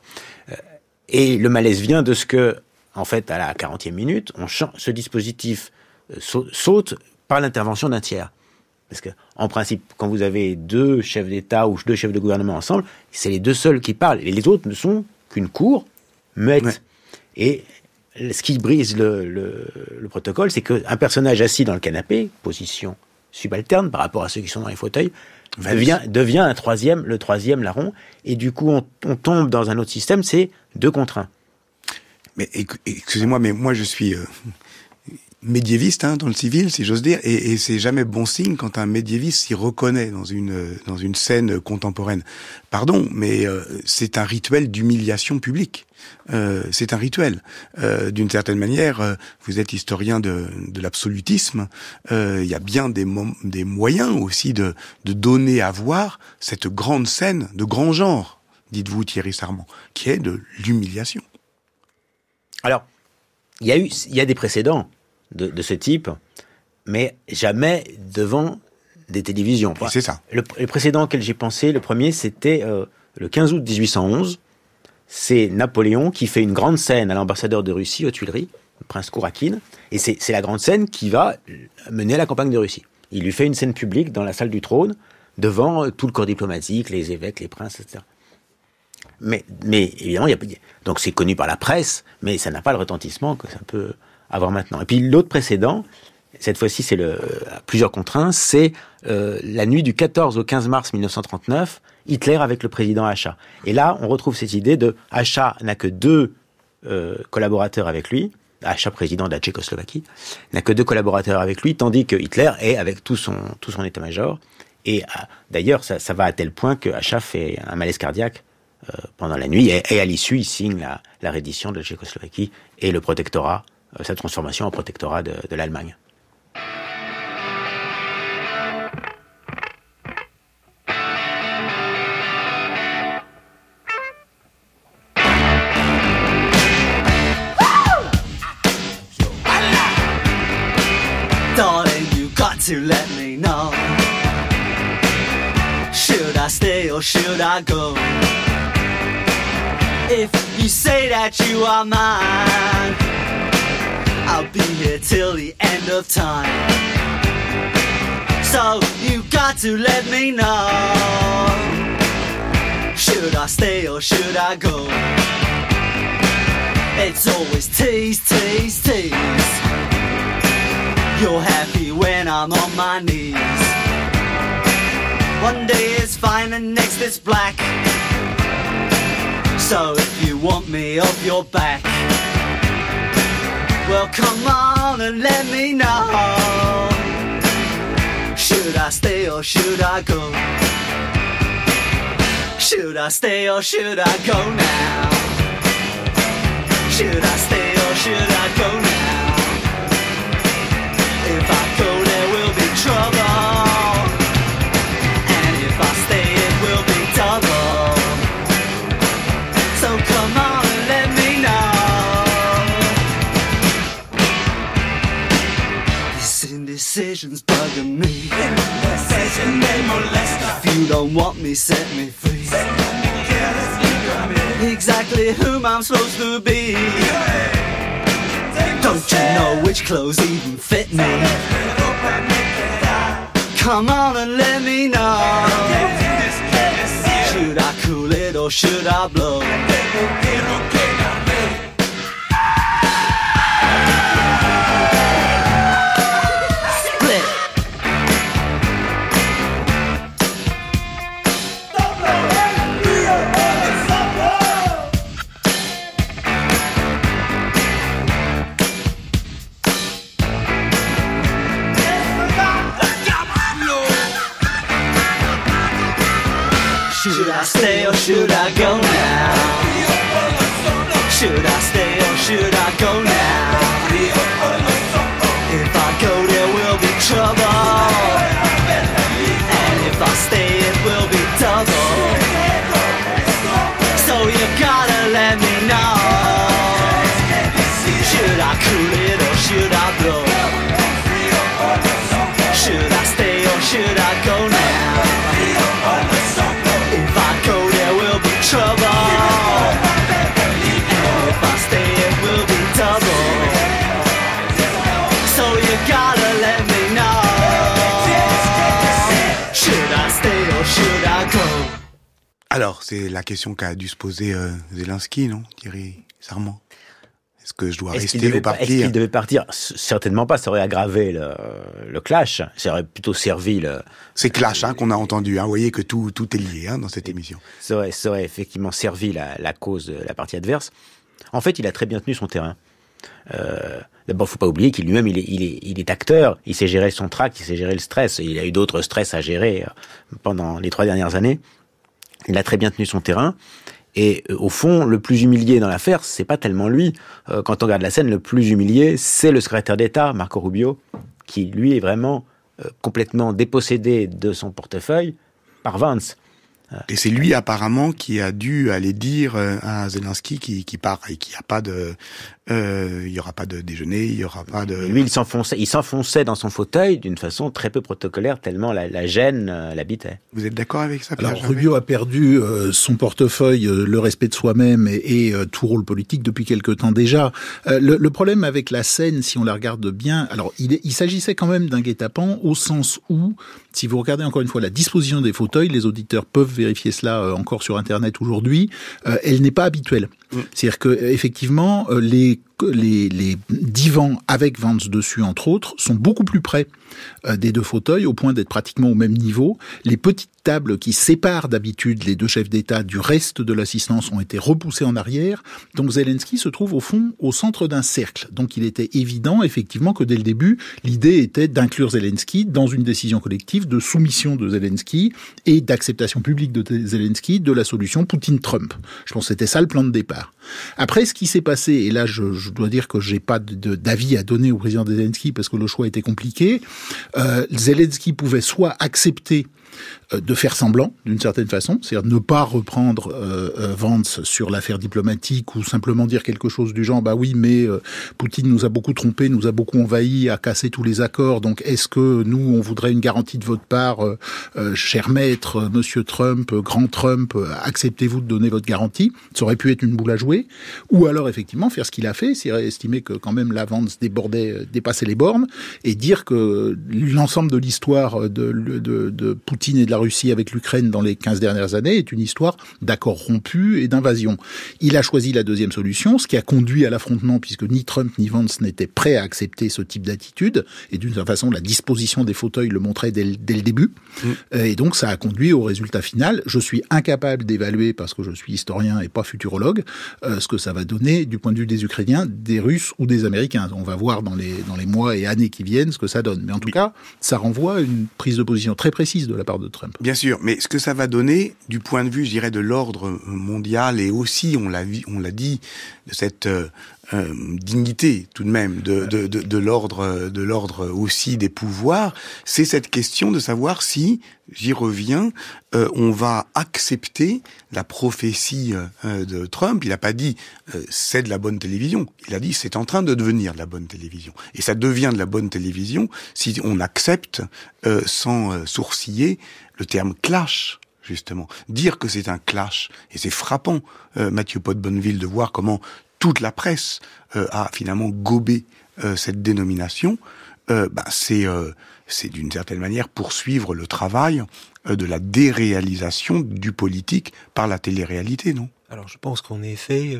Et le malaise vient de ce que, en fait, à la 40e minute, ce dispositif saute par l'intervention d'un tiers. Parce que, en principe, quand vous avez deux chefs d'État ou deux chefs de gouvernement ensemble, c'est les deux seuls qui parlent. Et les autres ne sont qu'une cour muette. Ouais. Et ce qui brise le protocole, c'est qu'un personnage assis dans le canapé, position subalterne par rapport à ceux qui sont dans les fauteuils, devient le troisième larron, et du coup on tombe dans un autre système, c'est 2 contre 1. Mais excusez-moi, mais moi je suis médiéviste dans le civil, si j'ose dire, et c'est jamais bon signe quand un médiéviste s'y reconnaît dans une scène contemporaine. Pardon, mais c'est un rituel d'humiliation publique. C'est un rituel. D'une certaine manière, vous êtes historien de l'absolutisme. Il y a bien des moyens aussi de donner à voir cette grande scène de grand genre, dites-vous Thierry Sarment, qui est de l'humiliation. Alors, il y a des précédents de ce type, mais jamais devant des télévisions. C'est ça. Le précédent auquel j'ai pensé, le premier, c'était le 15 août 1811. C'est Napoléon qui fait une grande scène à l'ambassadeur de Russie aux Tuileries, le prince Kourakine, et c'est la grande scène qui va mener à la campagne de Russie. Il lui fait une scène publique dans la salle du trône, devant tout le corps diplomatique, les évêques, les princes, etc. Mais évidemment, donc c'est connu par la presse, mais ça n'a pas le retentissement que ça peut voir maintenant. Et puis l'autre précédent, cette fois-ci c'est plusieurs contraintes, c'est la nuit du 14 au 15 mars 1939, Hitler avec le président Hácha. Et là, on retrouve cette idée de Hácha n'a que 2 collaborateurs avec lui, Hácha, président de la Tchécoslovaquie, n'a que 2 collaborateurs avec lui, tandis que Hitler est avec tout son état-major. Et d'ailleurs, ça va à tel point que Hácha fait un malaise cardiaque pendant la nuit, et à l'issue, il signe la reddition de la Tchécoslovaquie et le protectorat, sa transformation en protectorat de l'Allemagne. Darling, you got to let me know. Should I stay or should I go? If you say that you are mine, I'll be here till the end of time. So you got to let me know. Should I stay or should I go? It's always tease, tease, tease. You're happy when I'm on my knees. One day it's fine and next it's black. So if you want me off your back, well come on and let me know. Should I stay or should I go? Should I stay or should I go now? Should I stay or should I go now? If I go there will be trouble, and if I stay it will be double. So come on and let me know. This indecision's bugging me. Indecision may molest us. If you don't want me, set me free. Exactly whom I'm supposed to be. Don't you know which clothes even fit me? Come on and let me know. Should I cool it or should I blow? Split. Should I stay or should I go now? Should I stay or should I go now? If I go there will be trouble, and if I stay it will be double. So you gotta let me know. Should I cool it or should I blow? Should I stay or should I go now? If I go there will be trouble, and if I stay it will be double. So you gotta let me know. Should I stay or should I go? Alors, c'est la question qu'a dû se poser Zelensky, non, Thierry Sarment? Est-ce que je dois rester ou partir? Est-ce qu'il devait partir? Certainement pas, ça aurait aggravé le clash, ça aurait plutôt servi le... C'est clash qu'on a entendu, vous voyez que tout est lié dans cette émission. Ça aurait effectivement servi la cause de la partie adverse. En fait, il a très bien tenu son terrain. D'abord, faut pas oublier qu'il lui-même, il est acteur, il sait gérer son trac, il sait gérer le stress, il a eu d'autres stress à gérer pendant les 3 dernières années. Il a très bien tenu son terrain. Et au fond, le plus humilié dans l'affaire, c'est pas tellement lui. Quand on regarde la scène, le plus humilié, c'est le secrétaire d'État, Marco Rubio, qui lui est vraiment complètement dépossédé de son portefeuille par Vance. Et c'est lui apparemment qui a dû aller dire à Zelensky qui part et qu'il n'y a pas de, il y aura pas de déjeuner, il y aura pas de. Lui, il s'enfonçait dans son fauteuil d'une façon très peu protocolaire, tellement la gêne l'habitait. Vous êtes d'accord avec ça, Pierre? Alors Rubio a perdu son portefeuille, le respect de soi-même et tout rôle politique depuis quelque temps déjà. Le problème avec la scène, si on la regarde bien, alors il s'agissait quand même d'un guet-apens au sens où, si vous regardez encore une fois la disposition des fauteuils, les auditeurs peuvent vérifier cela encore sur Internet aujourd'hui, elle n'est pas habituelle. C'est-à-dire que effectivement, les divans avec Vance dessus, entre autres, sont beaucoup plus près des deux fauteuils, au point d'être pratiquement au même niveau. Les petites tables qui séparent d'habitude les deux chefs d'État du reste de l'assistance ont été repoussées en arrière. Donc Zelensky se trouve au fond au centre d'un cercle. Donc il était évident effectivement que dès le début, l'idée était d'inclure Zelensky dans une décision collective de soumission de Zelensky et d'acceptation publique de Zelensky de la solution Poutine-Trump. Je pense que c'était ça le plan de départ. Après, ce qui s'est passé, et là je dois dire que j'ai pas d'avis à donner au président Zelensky parce que le choix était compliqué, Zelensky pouvait soit accepter de faire semblant, d'une certaine façon, c'est-à-dire ne pas reprendre Vance sur l'affaire diplomatique ou simplement dire quelque chose du genre, bah oui, mais Poutine nous a beaucoup trompés, nous a beaucoup envahis, a cassé tous les accords, donc est-ce que nous, on voudrait une garantie de votre part, cher maître, monsieur Trump, grand Trump, acceptez-vous de donner votre garantie? Ça aurait pu être une boule à jouer. Ou alors, effectivement, faire ce qu'il a fait, c'est estimer que quand même la Vance dépassait les bornes, et dire que l'ensemble de l'histoire de Poutine et de la Russie avec l'Ukraine dans les 15 dernières années est une histoire d'accords rompus et d'invasion. Il a choisi la deuxième solution, ce qui a conduit à l'affrontement puisque ni Trump ni Vance n'étaient prêts à accepter ce type d'attitude, et d'une certaine façon la disposition des fauteuils le montrait dès le début, et donc ça a conduit au résultat final. Je suis incapable d'évaluer, parce que je suis historien et pas futurologue, ce que ça va donner du point de vue des Ukrainiens, des Russes ou des Américains. On va voir dans les mois et années qui viennent ce que ça donne. Mais en tout cas, ça renvoie à une prise de position très précise de la part de Trump. Bien sûr, mais ce que ça va donner du point de vue, je dirais, de l'ordre mondial, et aussi, on l'a dit, de cette dignité tout de même de l'ordre aussi des pouvoirs, c'est cette question de savoir si, j'y reviens, on va accepter la prophétie de Trump. Il n'a pas dit c'est de la bonne télévision, il a dit c'est en train de devenir de la bonne télévision, et ça devient de la bonne télévision si on accepte sans sourciller le terme clash. Justement, dire que c'est un clash, et c'est frappant, Mathieu Pot-Bonneville, de voir comment toute la presse a finalement gobé cette dénomination. C'est d'une certaine manière poursuivre le travail de la déréalisation du politique par la télé-réalité, non? Alors je pense qu'en effet,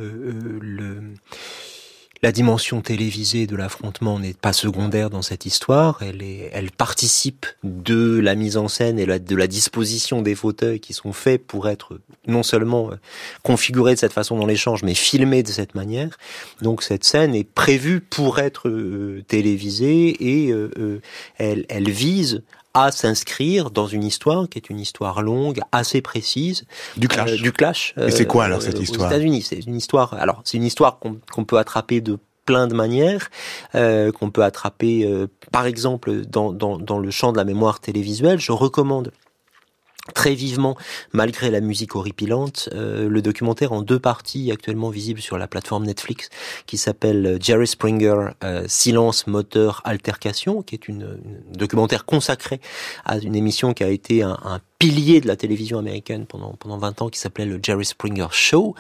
la dimension télévisée de l'affrontement n'est pas secondaire dans cette histoire. Elle participe de la mise en scène et de la disposition des fauteuils qui sont faits pour être non seulement configurés de cette façon dans l'échange, mais filmés de cette manière. Donc cette scène est prévue pour être télévisée et elle vise à s'inscrire dans une histoire qui est une histoire longue, assez précise. Du clash. Du clash. Et c'est quoi alors cette histoire? Aux États-Unis, c'est une histoire. Alors c'est une histoire qu'on peut attraper de plein de manières, qu'on peut attraper, par exemple, dans le champ de la mémoire télévisuelle. Je recommande très vivement, malgré la musique horripilante, le documentaire en 2 parties actuellement visible sur la plateforme Netflix qui s'appelle Jerry Springer, Silence, Moteur, Altercation, qui est une documentaire consacré à une émission qui a été un pilier de la télévision américaine pendant 20 ans, qui s'appelait le Jerry Springer Show.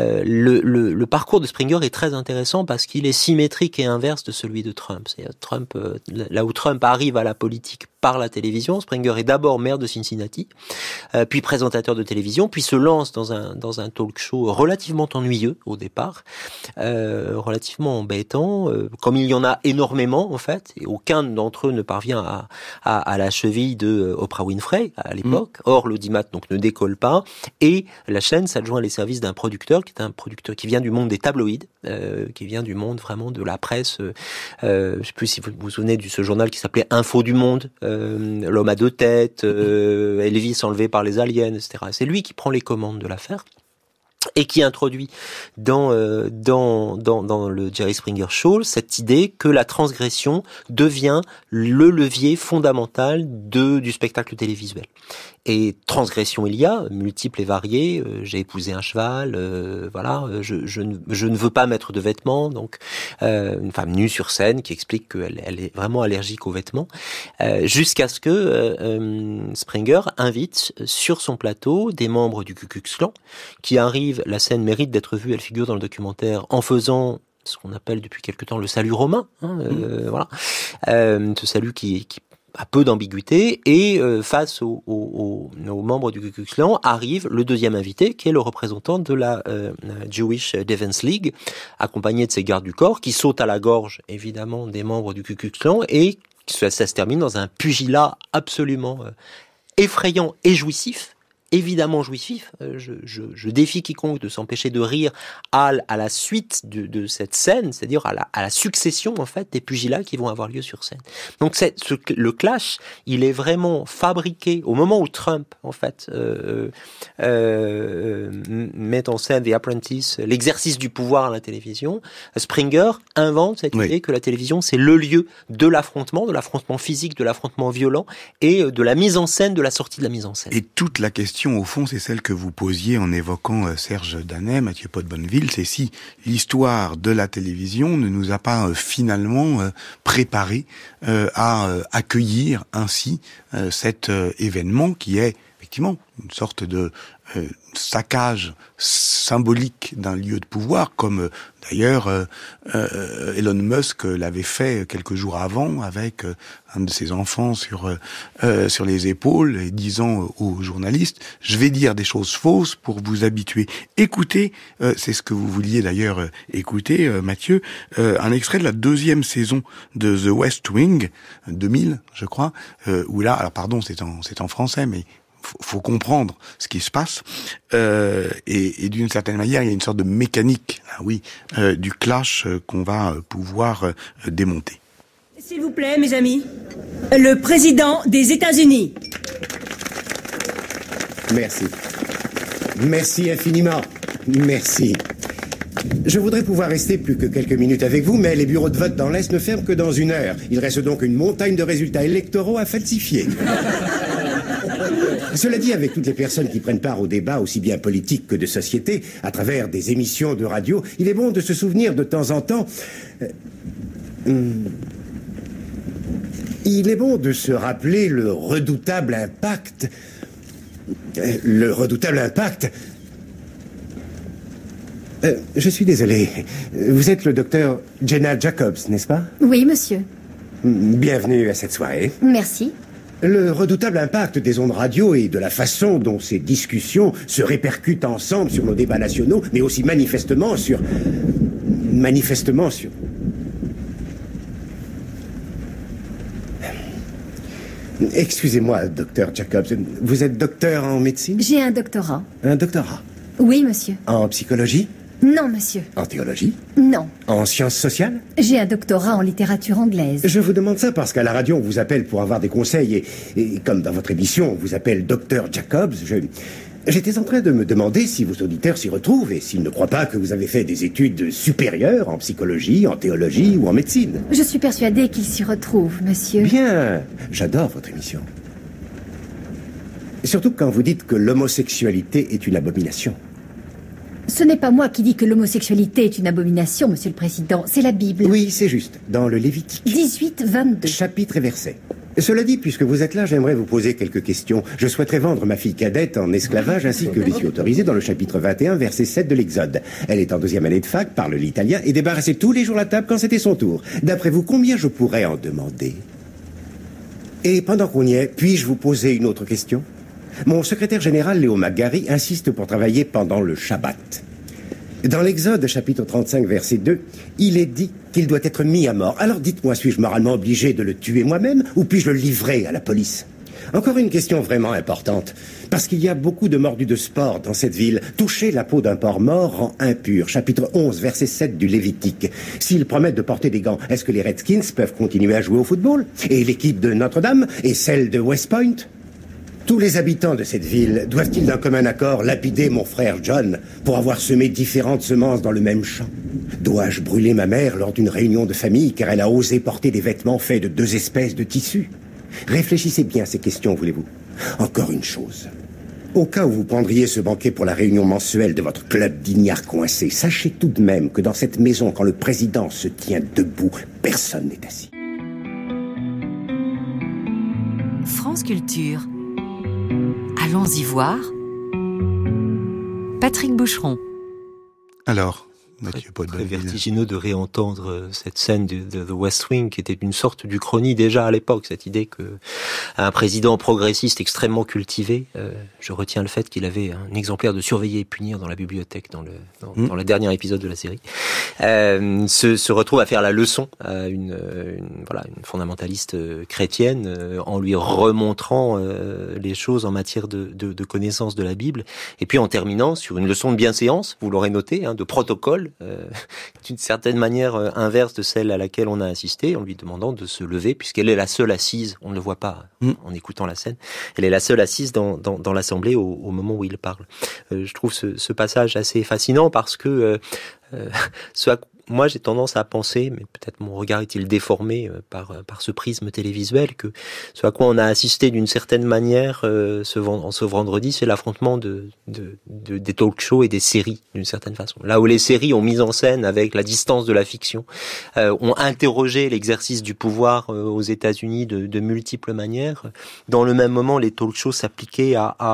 Le parcours de Springer est très intéressant parce qu'il est symétrique et inverse de celui de Trump. C'est Trump, là où Trump arrive à la politique par la télévision, Springer est d'abord maire de Cincinnati, puis présentateur de télévision, puis se lance dans un talk show relativement ennuyeux au départ, relativement embêtant, comme il y en a énormément en fait, et aucun d'entre eux ne parvient à la cheville de Oprah Winfrey à l'époque. Or, l'audimat donc ne décolle pas, et la chaîne s'adjoint les services d'un producteur qui est un producteur qui vient du monde des tabloïds, qui vient du monde vraiment de la presse. Je sais plus si vous vous souvenez de ce journal qui s'appelait Info du Monde, l'homme à 2 têtes, Elvis enlevé par les aliens, etc. C'est lui qui prend les commandes de l'affaire et qui introduit dans le Jerry Springer Show cette idée que la transgression devient le levier fondamental du spectacle télévisuel. Et transgression il y a, multiples et variées. J'ai épousé un cheval, voilà. Je ne veux pas mettre de vêtements, donc une femme nue sur scène qui explique qu'elle est vraiment allergique aux vêtements, jusqu'à ce que Springer invite sur son plateau des membres du Ku Klux Klan qui arrivent. La scène mérite d'être vue, elle figure dans le documentaire, en faisant ce qu'on appelle depuis quelque temps le salut romain, voilà. Ce salut qui à peu d'ambiguïté, et face aux membres du Ku Klux Klan arrive le deuxième invité, qui est le représentant de la Jewish Defense League, accompagné de ses gardes du corps, qui sautent à la gorge, évidemment, des membres du Ku Klux Klan, et ça se termine dans un pugilat absolument effrayant et jouissif, évidemment jouissif. Je défie quiconque de s'empêcher de rire à la suite de cette scène, c'est-à-dire à la succession en fait des pugilats qui vont avoir lieu sur scène. Donc le clash, il est vraiment fabriqué au moment où Trump en fait met en scène The Apprentice, l'exercice du pouvoir à la télévision. Springer invente cette idée que la télévision c'est le lieu de l'affrontement physique, de l'affrontement violent et de la mise en scène, de la sortie de la mise en scène. Et toute la question au fond, c'est celle que vous posiez en évoquant Serge Danet, Mathieu Pot-Bonneville, c'est si l'histoire de la télévision ne nous a pas finalement préparé à accueillir ainsi cet événement qui est effectivement une sorte de saccage symbolique d'un lieu de pouvoir, comme d'ailleurs Elon Musk l'avait fait quelques jours avant avec un de ses enfants sur les épaules et disant aux journalistes « Je vais dire des choses fausses pour vous habituer ». Écoutez, c'est ce que vous vouliez d'ailleurs écouter, Mathieu, un extrait de la 2e saison de The West Wing, 2000, je crois, où là, alors pardon, c'est en français, mais faut comprendre ce qui se passe et d'une certaine manière il y a une sorte de mécanique du clash qu'on va pouvoir démonter. S'il vous plaît mes amis, le président des États-Unis. Merci infiniment, merci. Je voudrais pouvoir rester plus que quelques minutes avec vous, mais les bureaux de vote dans l'Est ne ferment que dans 1 heure. Il reste donc une montagne de résultats électoraux à falsifier. Cela dit, avec toutes les personnes qui prennent part au débat, aussi bien politique que de société, à travers des émissions de radio, il est bon de se souvenir de temps en temps... il est bon de se rappeler le redoutable impact... je suis désolé. Vous êtes le docteur Jenna Jacobs, n'est-ce pas? Oui, monsieur. Bienvenue à cette soirée. Merci. Le redoutable impact des ondes radio et de la façon dont ces discussions se répercutent ensemble sur nos débats nationaux, mais aussi manifestement sur... Excusez-moi, docteur Jacobs, vous êtes docteur en médecine? J'ai un doctorat. Un doctorat? Oui, monsieur. En psychologie? Non, monsieur. En théologie? Non. En sciences sociales? J'ai un doctorat en littérature anglaise. Je vous demande ça parce qu'à la radio, on vous appelle pour avoir des conseils et comme dans votre émission, on vous appelle Dr Jacobs, j'étais en train de me demander si vos auditeurs s'y retrouvent et s'ils ne croient pas que vous avez fait des études supérieures en psychologie, en théologie ou en médecine. Je suis persuadée qu'ils s'y retrouvent, monsieur. Bien, j'adore votre émission. Surtout quand vous dites que l'homosexualité est une abomination. Ce n'est pas moi qui dis que l'homosexualité est une abomination, monsieur le Président, c'est la Bible. Oui, c'est juste, dans le Lévitique. 18-22. Chapitre et verset. Cela dit, puisque vous êtes là, j'aimerais vous poser quelques questions. Je souhaiterais vendre ma fille cadette en esclavage ainsi que je suis autorisé dans le chapitre 21, verset 7 de l'Exode. Elle est en 2e année de fac, parle l'italien et débarrassait tous les jours la table quand c'était son tour. D'après vous, combien je pourrais en demander? Et pendant qu'on y est, puis-je vous poser une autre question? Mon secrétaire général, Léo McGarry, insiste pour travailler pendant le Shabbat. Dans l'Exode, chapitre 35, verset 2, il est dit qu'il doit être mis à mort. Alors dites-moi, suis-je moralement obligé de le tuer moi-même ou puis-je le livrer à la police? Encore une question vraiment importante. Parce qu'il y a beaucoup de mordus de sport dans cette ville. Toucher la peau d'un porc mort rend impur. Chapitre 11, verset 7 du Lévitique. S'ils promettent de porter des gants, est-ce que les Redskins peuvent continuer à jouer au football? Et l'équipe de Notre-Dame? Et celle de West Point? Tous les habitants de cette ville doivent-ils d'un commun accord lapider mon frère John pour avoir semé différentes semences dans le même champ? Dois-je brûler ma mère lors d'une réunion de famille car elle a osé porter des vêtements faits de 2 espèces de tissus? Réfléchissez bien à ces questions, voulez-vous. Encore une chose. Au cas où vous prendriez ce banquet pour la réunion mensuelle de votre club d'ignards coincés, sachez tout de même que dans cette maison, quand le président se tient debout, personne n'est assis. France Culture. Allons-y voir. Patrick Boucheron. Alors, Très vertigineux de réentendre cette scène de The West Wing, qui était une sorte d'Uchronie déjà à l'époque, cette idée que un président progressiste extrêmement cultivé, je retiens le fait qu'il avait un exemplaire de Surveiller et punir dans la bibliothèque dans le dernier épisode de la série, se retrouve à faire la leçon à une fondamentaliste chrétienne en lui remontrant les choses en matière de connaissance de la Bible, et puis en terminant sur une leçon de bienséance, vous l'aurez noté, de protocole, d'une certaine manière inverse de celle à laquelle on a assisté, en lui demandant de se lever, puisqu'elle est la seule assise, on ne le voit pas en écoutant la scène, elle est la seule assise dans l'Assemblée au moment où il parle. Je trouve ce passage assez fascinant parce que moi j'ai tendance à penser, mais peut-être mon regard est-il déformé par ce prisme télévisuel, que ce à quoi on a assisté d'une certaine manière ce vendredi, c'est l'affrontement des talk shows et des séries d'une certaine façon. Là où les séries ont mis en scène avec la distance de la fiction, ont interrogé l'exercice du pouvoir aux États-Unis de multiples manières, dans le même moment les talk shows s'appliquaient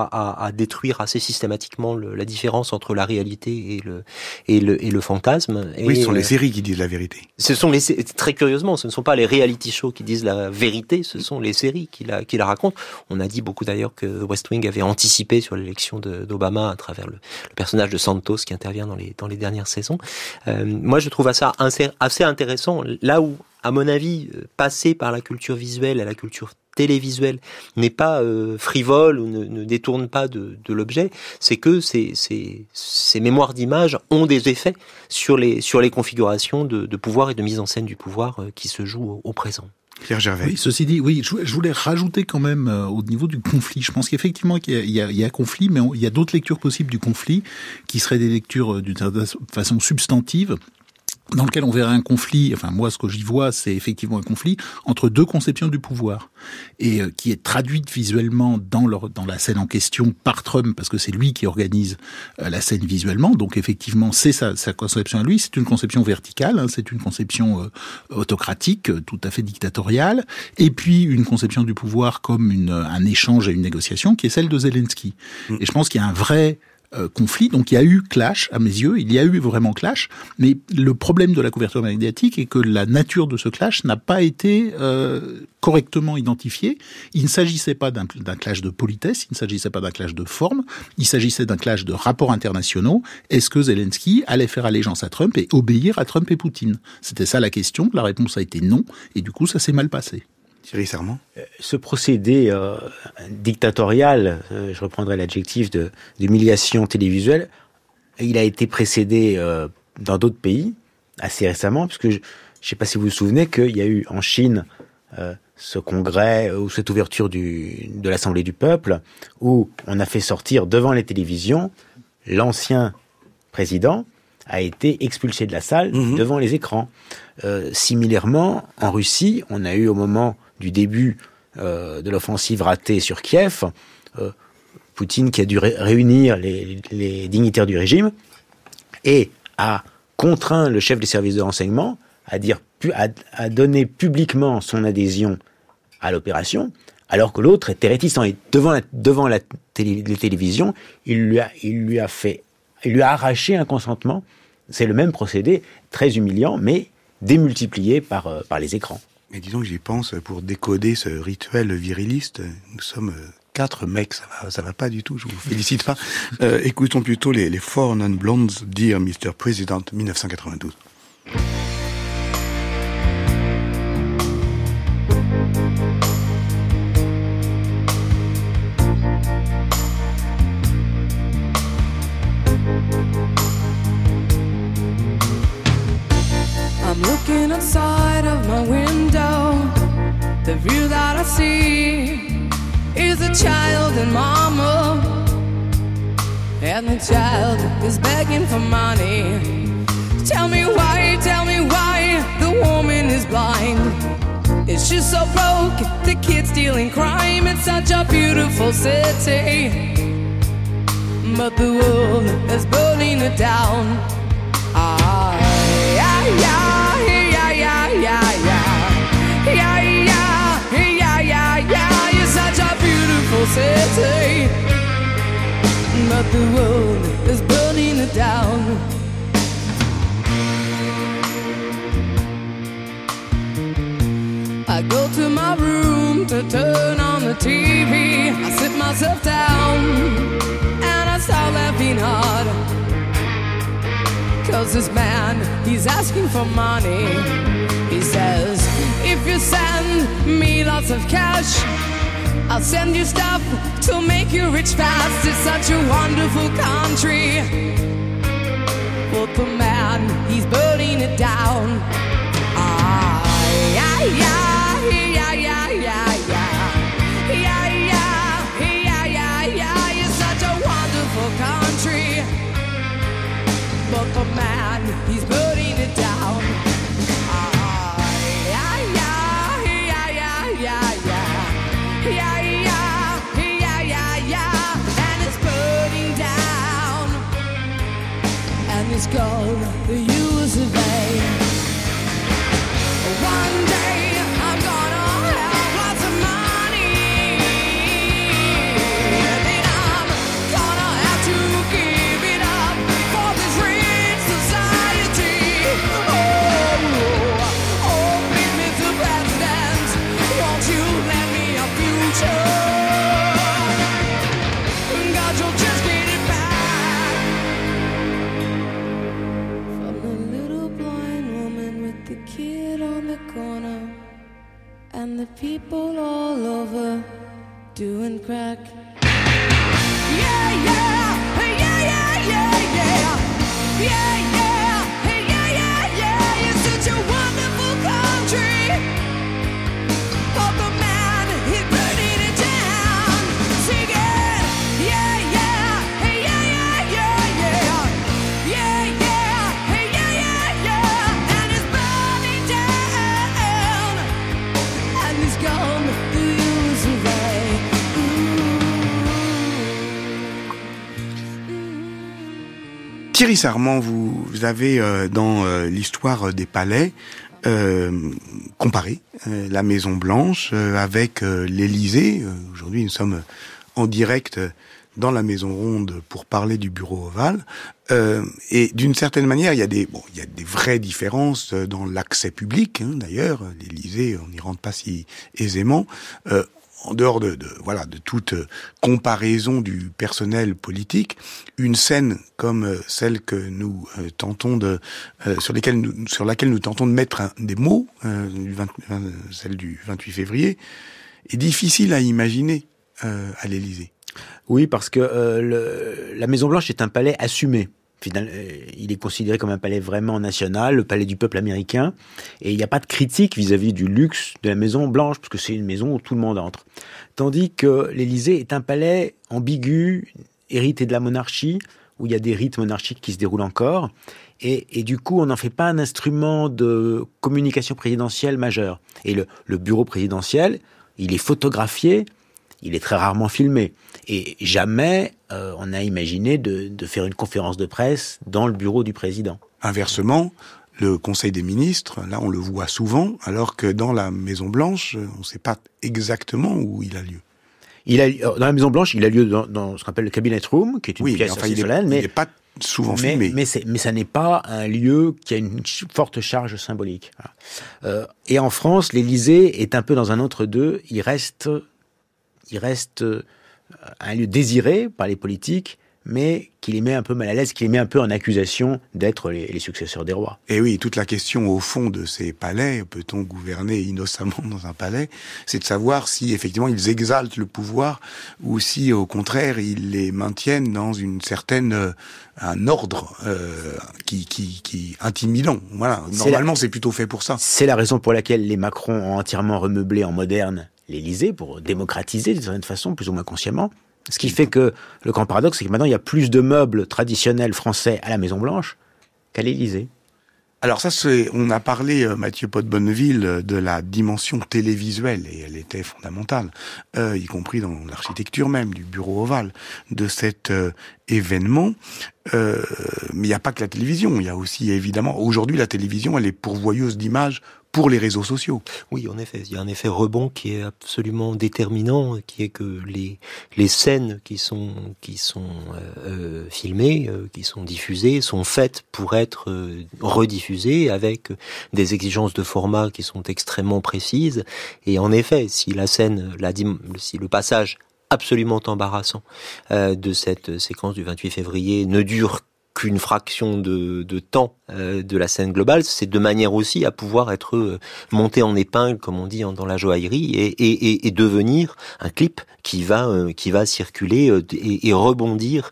à détruire assez systématiquement la différence entre la réalité et le fantasme. Oui, ce sont les séries qui disent la vérité. Très curieusement, ce ne sont pas les reality shows qui disent la vérité, ce sont les séries qui la racontent. On a dit beaucoup d'ailleurs que West Wing avait anticipé sur l'élection d'Obama à travers le personnage de Santos qui intervient dans les dernières saisons. Moi, je trouve ça assez intéressant, là où, à mon avis, passer par la culture visuelle à la culture télévisuel n'est pas frivole ou ne détourne pas de l'objet, c'est que ces mémoires d'images ont des effets sur les configurations de pouvoir et de mise en scène du pouvoir qui se jouent au présent. Pierre Gervais. Oui, ceci dit, je voulais rajouter quand même au niveau du conflit. Je pense qu'effectivement il y a conflit, mais il y a d'autres lectures possibles du conflit qui seraient des lectures d'une certaine façon substantives, dans lequel on verrait un conflit, enfin moi ce que j'y vois c'est effectivement un conflit entre deux conceptions du pouvoir, et qui est traduite visuellement dans la scène en question par Trump, parce que c'est lui qui organise la scène visuellement, donc effectivement c'est sa conception à lui, c'est une conception verticale, c'est une conception autocratique, tout à fait dictatoriale, et puis une conception du pouvoir comme un échange et une négociation qui est celle de Zelensky. Et je pense qu'il y a un vrai conflit, donc il y a eu clash, à mes yeux, il y a eu vraiment clash, mais le problème de la couverture médiatique est que la nature de ce clash n'a pas été correctement identifiée. Il ne s'agissait pas d'un clash de politesse, il ne s'agissait pas d'un clash de forme, il s'agissait d'un clash de rapports internationaux. Est-ce que Zelensky allait faire allégeance à Trump et obéir à Trump et Poutine? C'était ça la question, la réponse a été non, et du coup ça s'est mal passé. Thierry Serment. Ce procédé dictatorial, je reprendrai l'adjectif d'humiliation télévisuelle, il a été précédé dans d'autres pays assez récemment, puisque je ne sais pas si vous vous souvenez qu'il y a eu en Chine ce congrès ou cette ouverture de l'Assemblée du peuple, où on a fait sortir devant les télévisions l'ancien président a été expulsé de la salle devant les écrans. Similairement, en Russie, on a eu au moment du début de l'offensive ratée sur Kiev, Poutine qui a dû réunir les dignitaires du régime et a contraint le chef des services de renseignement à donner publiquement son adhésion à l'opération, alors que l'autre était réticent. Et devant les télévisions, il lui a arraché un consentement. C'est le même procédé, très humiliant, mais démultiplié par les écrans. Mais disons que j'y pense, pour décoder ce rituel viriliste, nous sommes 4 mecs, ça va pas du tout, je vous félicite pas. Écoutons plutôt les Four Non Blondes, Dear Mr. President, 1992. I'm looking outside of my window. The view that I see is a child and mama, and the child is begging for money. Tell me why the woman is blind. It's just so broke, the kids dealing crime. It's such a beautiful city, but the world is burning it down. You're such a beautiful city, but the world is burning it down. go to my room to turn on the TV. I sit myself down and I start laughing hard. 'Cause this man, he's asking for money. He says, if you send me lots of cash, I'll send you stuff to make you rich fast. It's such a wonderful country. But the man, he's burning it down. Ah, yeah, yeah, yeah, yeah, yeah, yeah. Yeah, yeah, yeah, yeah, yeah. It's such a wonderful country. But the man, he's burning it down. Ah, yeah, yeah, yeah, yeah, yeah, yeah. Yeah, yeah, yeah, yeah, yeah. And it's burning down. And it's gold, the use of vain. One day I'm gonna have lots of money. Then I'm gonna have to give it up for this rich society. Oh, please, Mr. President, won't you lend me a future? God, you'll just get it back. From the little blind woman with the kid on the corner and the people all over doing crack. Yeah, yeah, yeah, yeah, yeah, yeah. Yeah, yeah, yeah, yeah, yeah. It's such a wonderful country. But the man, he's burning it down. Sing it. Yeah, yeah, yeah, yeah, yeah, yeah. Yeah, yeah, yeah, yeah, yeah. And it's burning down. And it's gone the use of way. Thierry Sarment, vous avez dans l'histoire des palais comparé la Maison Blanche avec l'Élysée. Aujourd'hui, nous sommes en direct dans la Maison Ronde pour parler du bureau ovale. Et d'une certaine manière, il y a des vraies différences dans l'accès public. D'ailleurs, l'Élysée, on n'y rentre pas si aisément. En dehors de toute comparaison du personnel politique, une scène comme celle que nous tentons sur laquelle nous tentons de mettre des mots, celle du 28 février, est difficile à imaginer à l'Élysée. Oui, parce que la Maison Blanche est un palais assumé. Il est considéré comme un palais vraiment national, le palais du peuple américain, et il n'y a pas de critique vis-à-vis du luxe de la Maison Blanche, parce que c'est une maison où tout le monde entre. Tandis que l'Élysée est un palais ambigu, hérité de la monarchie, où il y a des rites monarchiques qui se déroulent encore, et du coup on n'en fait pas un instrument de communication présidentielle majeur. Et le bureau présidentiel, il est photographié, il est très rarement filmé. Et jamais on a imaginé de faire une conférence de presse dans le bureau du président. Inversement, le Conseil des ministres, là on le voit souvent, alors que dans la Maison Blanche, on ne sait pas exactement où il a lieu. Dans la Maison Blanche, il a lieu dans ce qu'on appelle le Cabinet Room, qui est une pièce assez solennelle, mais il n'est pas souvent filmé. Mais ça n'est pas un lieu qui a une forte charge symbolique. Voilà. Et en France, l'Élysée est un peu dans un entre-deux. Il reste un lieu désiré par les politiques, mais qui les met un peu mal à l'aise, qui les met un peu en accusation d'être les successeurs des rois. Et oui, toute la question au fond de ces palais, peut-on gouverner innocemment dans un palais, c'est de savoir si effectivement ils exaltent le pouvoir ou si au contraire ils les maintiennent dans une certaine un ordre qui intimidant. Voilà, normalement c'est plutôt fait pour ça. C'est la raison pour laquelle les Macron ont entièrement remeublé en moderne l'Élysée pour démocratiser d'une certaine façon, plus ou moins consciemment. Ce qui fait que le grand paradoxe, c'est que maintenant il y a plus de meubles traditionnels français à la Maison Blanche qu'à l'Élysée. Alors ça, on a parlé, Mathieu Pot-Bonneville, de la dimension télévisuelle, et elle était fondamentale, y compris dans l'architecture même du bureau ovale, de cet événement. Mais il n'y a pas que la télévision, il y a aussi évidemment, aujourd'hui la télévision, elle est pourvoyeuse d'images pour les réseaux sociaux. Oui, en effet, il y a un effet rebond qui est absolument déterminant, qui est que les scènes qui sont filmées, qui sont diffusées, sont faites pour être rediffusées avec des exigences de format qui sont extrêmement précises. Et en effet, si le passage absolument embarrassant de cette séquence du 28 février ne dure qu'une fraction de temps de la scène globale, c'est de manière aussi à pouvoir être monté en épingle, comme on dit dans la joaillerie, et devenir un clip qui va circuler et rebondir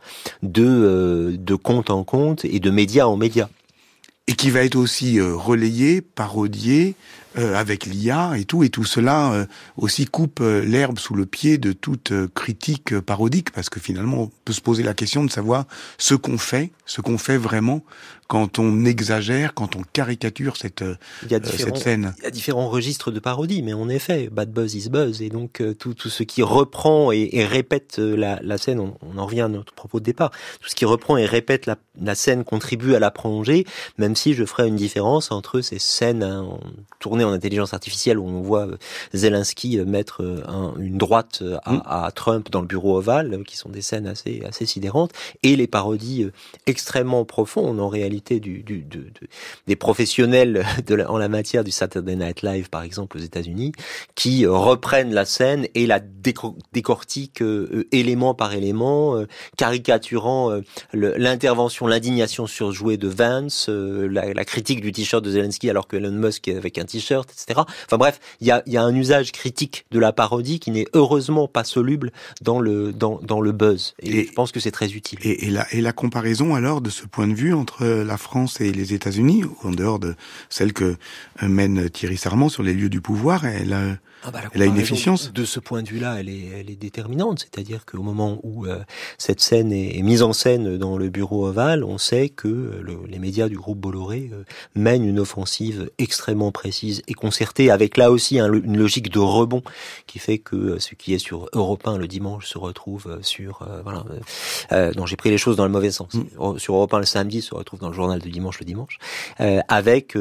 de compte en compte et de média en média. Et qui va être aussi relayé, parodié, avec l'IA et tout cela aussi coupe l'herbe sous le pied de toute critique parodique, parce que finalement on peut se poser la question de savoir ce qu'on fait vraiment quand on exagère, quand on caricature cette scène. Il y a différents registres de parodie, mais en effet, bad buzz is buzz, et donc tout ce qui reprend et répète la scène, on en revient à notre propos de départ, tout ce qui reprend et répète la scène contribue à la prolonger, même si je ferai une différence entre ces scènes tournées en intelligence artificielle où on voit Zelensky mettre une droite à Trump dans le bureau ovale, qui sont des scènes assez sidérantes, et les parodies extrêmement profondes en réalité des professionnels en la matière du Saturday Night Live, par exemple aux États-Unis, qui reprennent la scène et la décortiquent élément par élément, caricaturant l'intervention, l'indignation surjouée de Vance, la critique du t-shirt de Zelensky alors que Elon Musk est avec un t-shirt, etc. Enfin bref, il y a un usage critique de la parodie qui n'est heureusement pas soluble dans le buzz. Et je pense que c'est très utile. Et la comparaison alors de ce point de vue entre la France et les États-Unis, en dehors de celle que mène Thierry Sarment sur les lieux du pouvoir, elle a une efficience. De ce point de vue-là, elle est déterminante. C'est-à-dire qu'au moment où cette scène est mise en scène dans le bureau ovale, on sait que les médias du groupe Bolloré mènent une offensive extrêmement précise et concertée, avec là aussi une logique de rebond qui fait que ce qui est sur Europe 1 le dimanche se retrouve sur non, j'ai pris les choses dans le mauvais sens. Sur Europe 1 le samedi se retrouve dans le journal du dimanche le dimanche, avec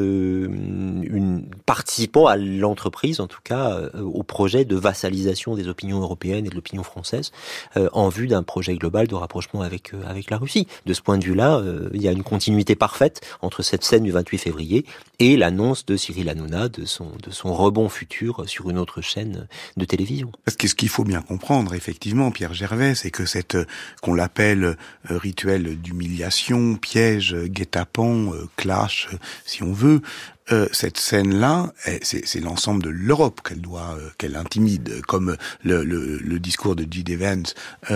une participant à l'entreprise, en tout cas au projet de vassalisation des opinions européennes et de l'opinion française en vue d'un projet global de rapprochement avec la Russie. De ce point de vue-là, il y a une continuité parfaite entre cette scène du 28 février et l'annonce de Cyril Hanouna de son rebond futur sur une autre chaîne de télévision. Parce que ce qu'il faut bien comprendre, effectivement, Pierre Gervais, c'est que qu'on l'appelle rituel d'humiliation, piège, guet-apens, clash, si on veut, cette scène-là, c'est l'ensemble de l'Europe qu'elle intimide, comme le discours de J.D. Vance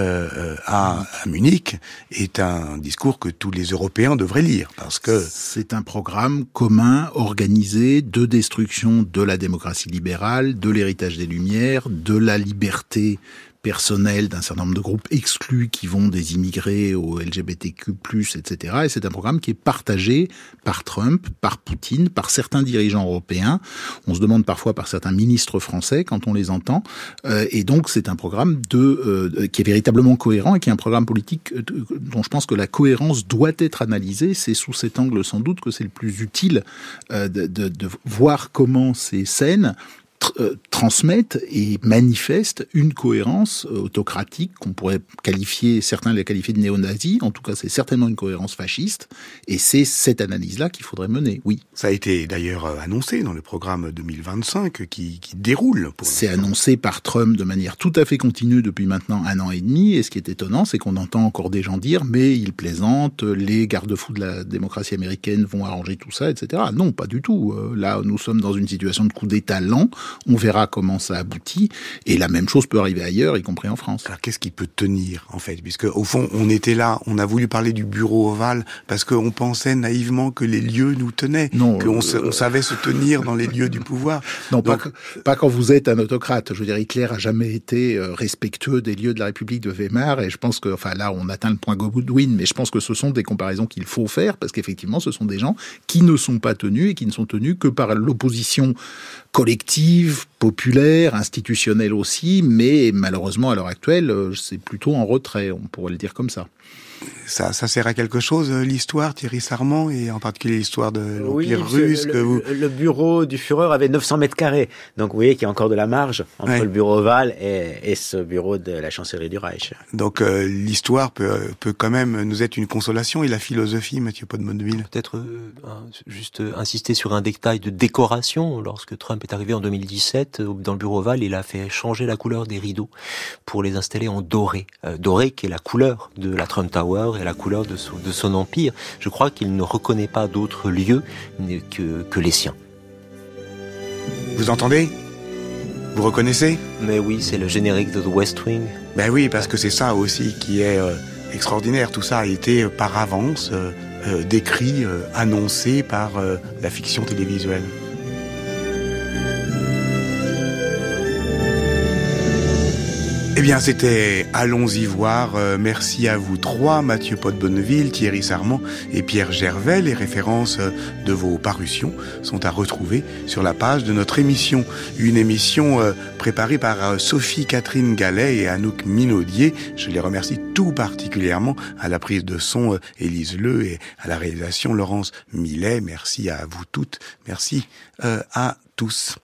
à Munich est un discours que tous les Européens devraient lire, parce que c'est un programme commun, organisé, de destruction de la démocratie libérale, de l'héritage des Lumières, de la liberté personnel d'un certain nombre de groupes exclus qui vont des immigrés aux LGBTQ+, etc. Et c'est un programme qui est partagé par Trump, par Poutine, par certains dirigeants européens. On se demande parfois par certains ministres français quand on les entend. Et donc c'est un programme qui est véritablement cohérent et qui est un programme politique dont je pense que la cohérence doit être analysée. C'est sous cet angle sans doute que c'est le plus utile de voir comment ces scènes transmettent et manifestent une cohérence autocratique qu'on pourrait qualifier, certains la qualifier de néo-nazi, en tout cas c'est certainement une cohérence fasciste, et c'est cette analyse-là qu'il faudrait mener, oui. Ça a été d'ailleurs annoncé dans le programme 2025 qui déroule. C'est annoncé par Trump de manière tout à fait continue depuis maintenant 1 an et demi, et ce qui est étonnant, c'est qu'on entend encore des gens dire « mais il plaisante, les garde-fous de la démocratie américaine vont arranger tout ça, etc. » Non, pas du tout. Là, nous sommes dans une situation de coup d'État lent. On verra comment ça aboutit, et la même chose peut arriver ailleurs, y compris en France. Alors qu'est-ce qui peut tenir, en fait, puisque au fond, on était là, on a voulu parler du bureau ovale, parce qu'on pensait naïvement que les lieux nous tenaient, qu'on savait se tenir dans les lieux du pouvoir. Non, donc, pas quand vous êtes un autocrate. Je veux dire, Hitler a jamais été respectueux des lieux de la République de Weimar, et je pense que, enfin là, on atteint le point Godwin, mais je pense que ce sont des comparaisons qu'il faut faire, parce qu'effectivement, ce sont des gens qui ne sont pas tenus, et qui ne sont tenus que par l'opposition collective, populaire, institutionnelle aussi, mais malheureusement à l'heure actuelle, c'est plutôt en retrait, on pourrait le dire comme ça. Ça sert à quelque chose, l'histoire, Thierry Sarment, et en particulier l'histoire de l'Empire russe le bureau du Führer avait 900 mètres carrés. Donc vous voyez qu'il y a encore de la marge entre le bureau ovale et ce bureau de la chancellerie du Reich. Donc l'histoire peut quand même nous être une consolation, et la philosophie, Mathieu Pot-de-Bonneville. Peut-être juste insister sur un détail de décoration. Lorsque Trump est arrivé en 2017 dans le bureau ovale, il a fait changer la couleur des rideaux pour les installer en doré. Doré qui est la couleur de la Trump Tower et la couleur de son empire. Je crois qu'il ne reconnaît pas d'autres lieux que les siens. Vous entendez ? Vous reconnaissez ? Mais oui, c'est le générique de The West Wing. Ben oui, parce que c'est ça aussi qui est extraordinaire. Tout ça a été par avance décrit, annoncé par la fiction télévisuelle. Eh bien, c'était Allons-y voir. Merci à vous trois, Mathieu Pot-de-Bonneville, Thierry Sarment et Pierre Gervais. Les références de vos parutions sont à retrouver sur la page de notre émission. Une émission préparée par Sophie-Catherine Gallet et Anouk Minaudier. Je les remercie tout particulièrement. À la prise de son, Élise Leu, et à la réalisation, Laurence Millet. Merci à vous toutes. Merci à tous.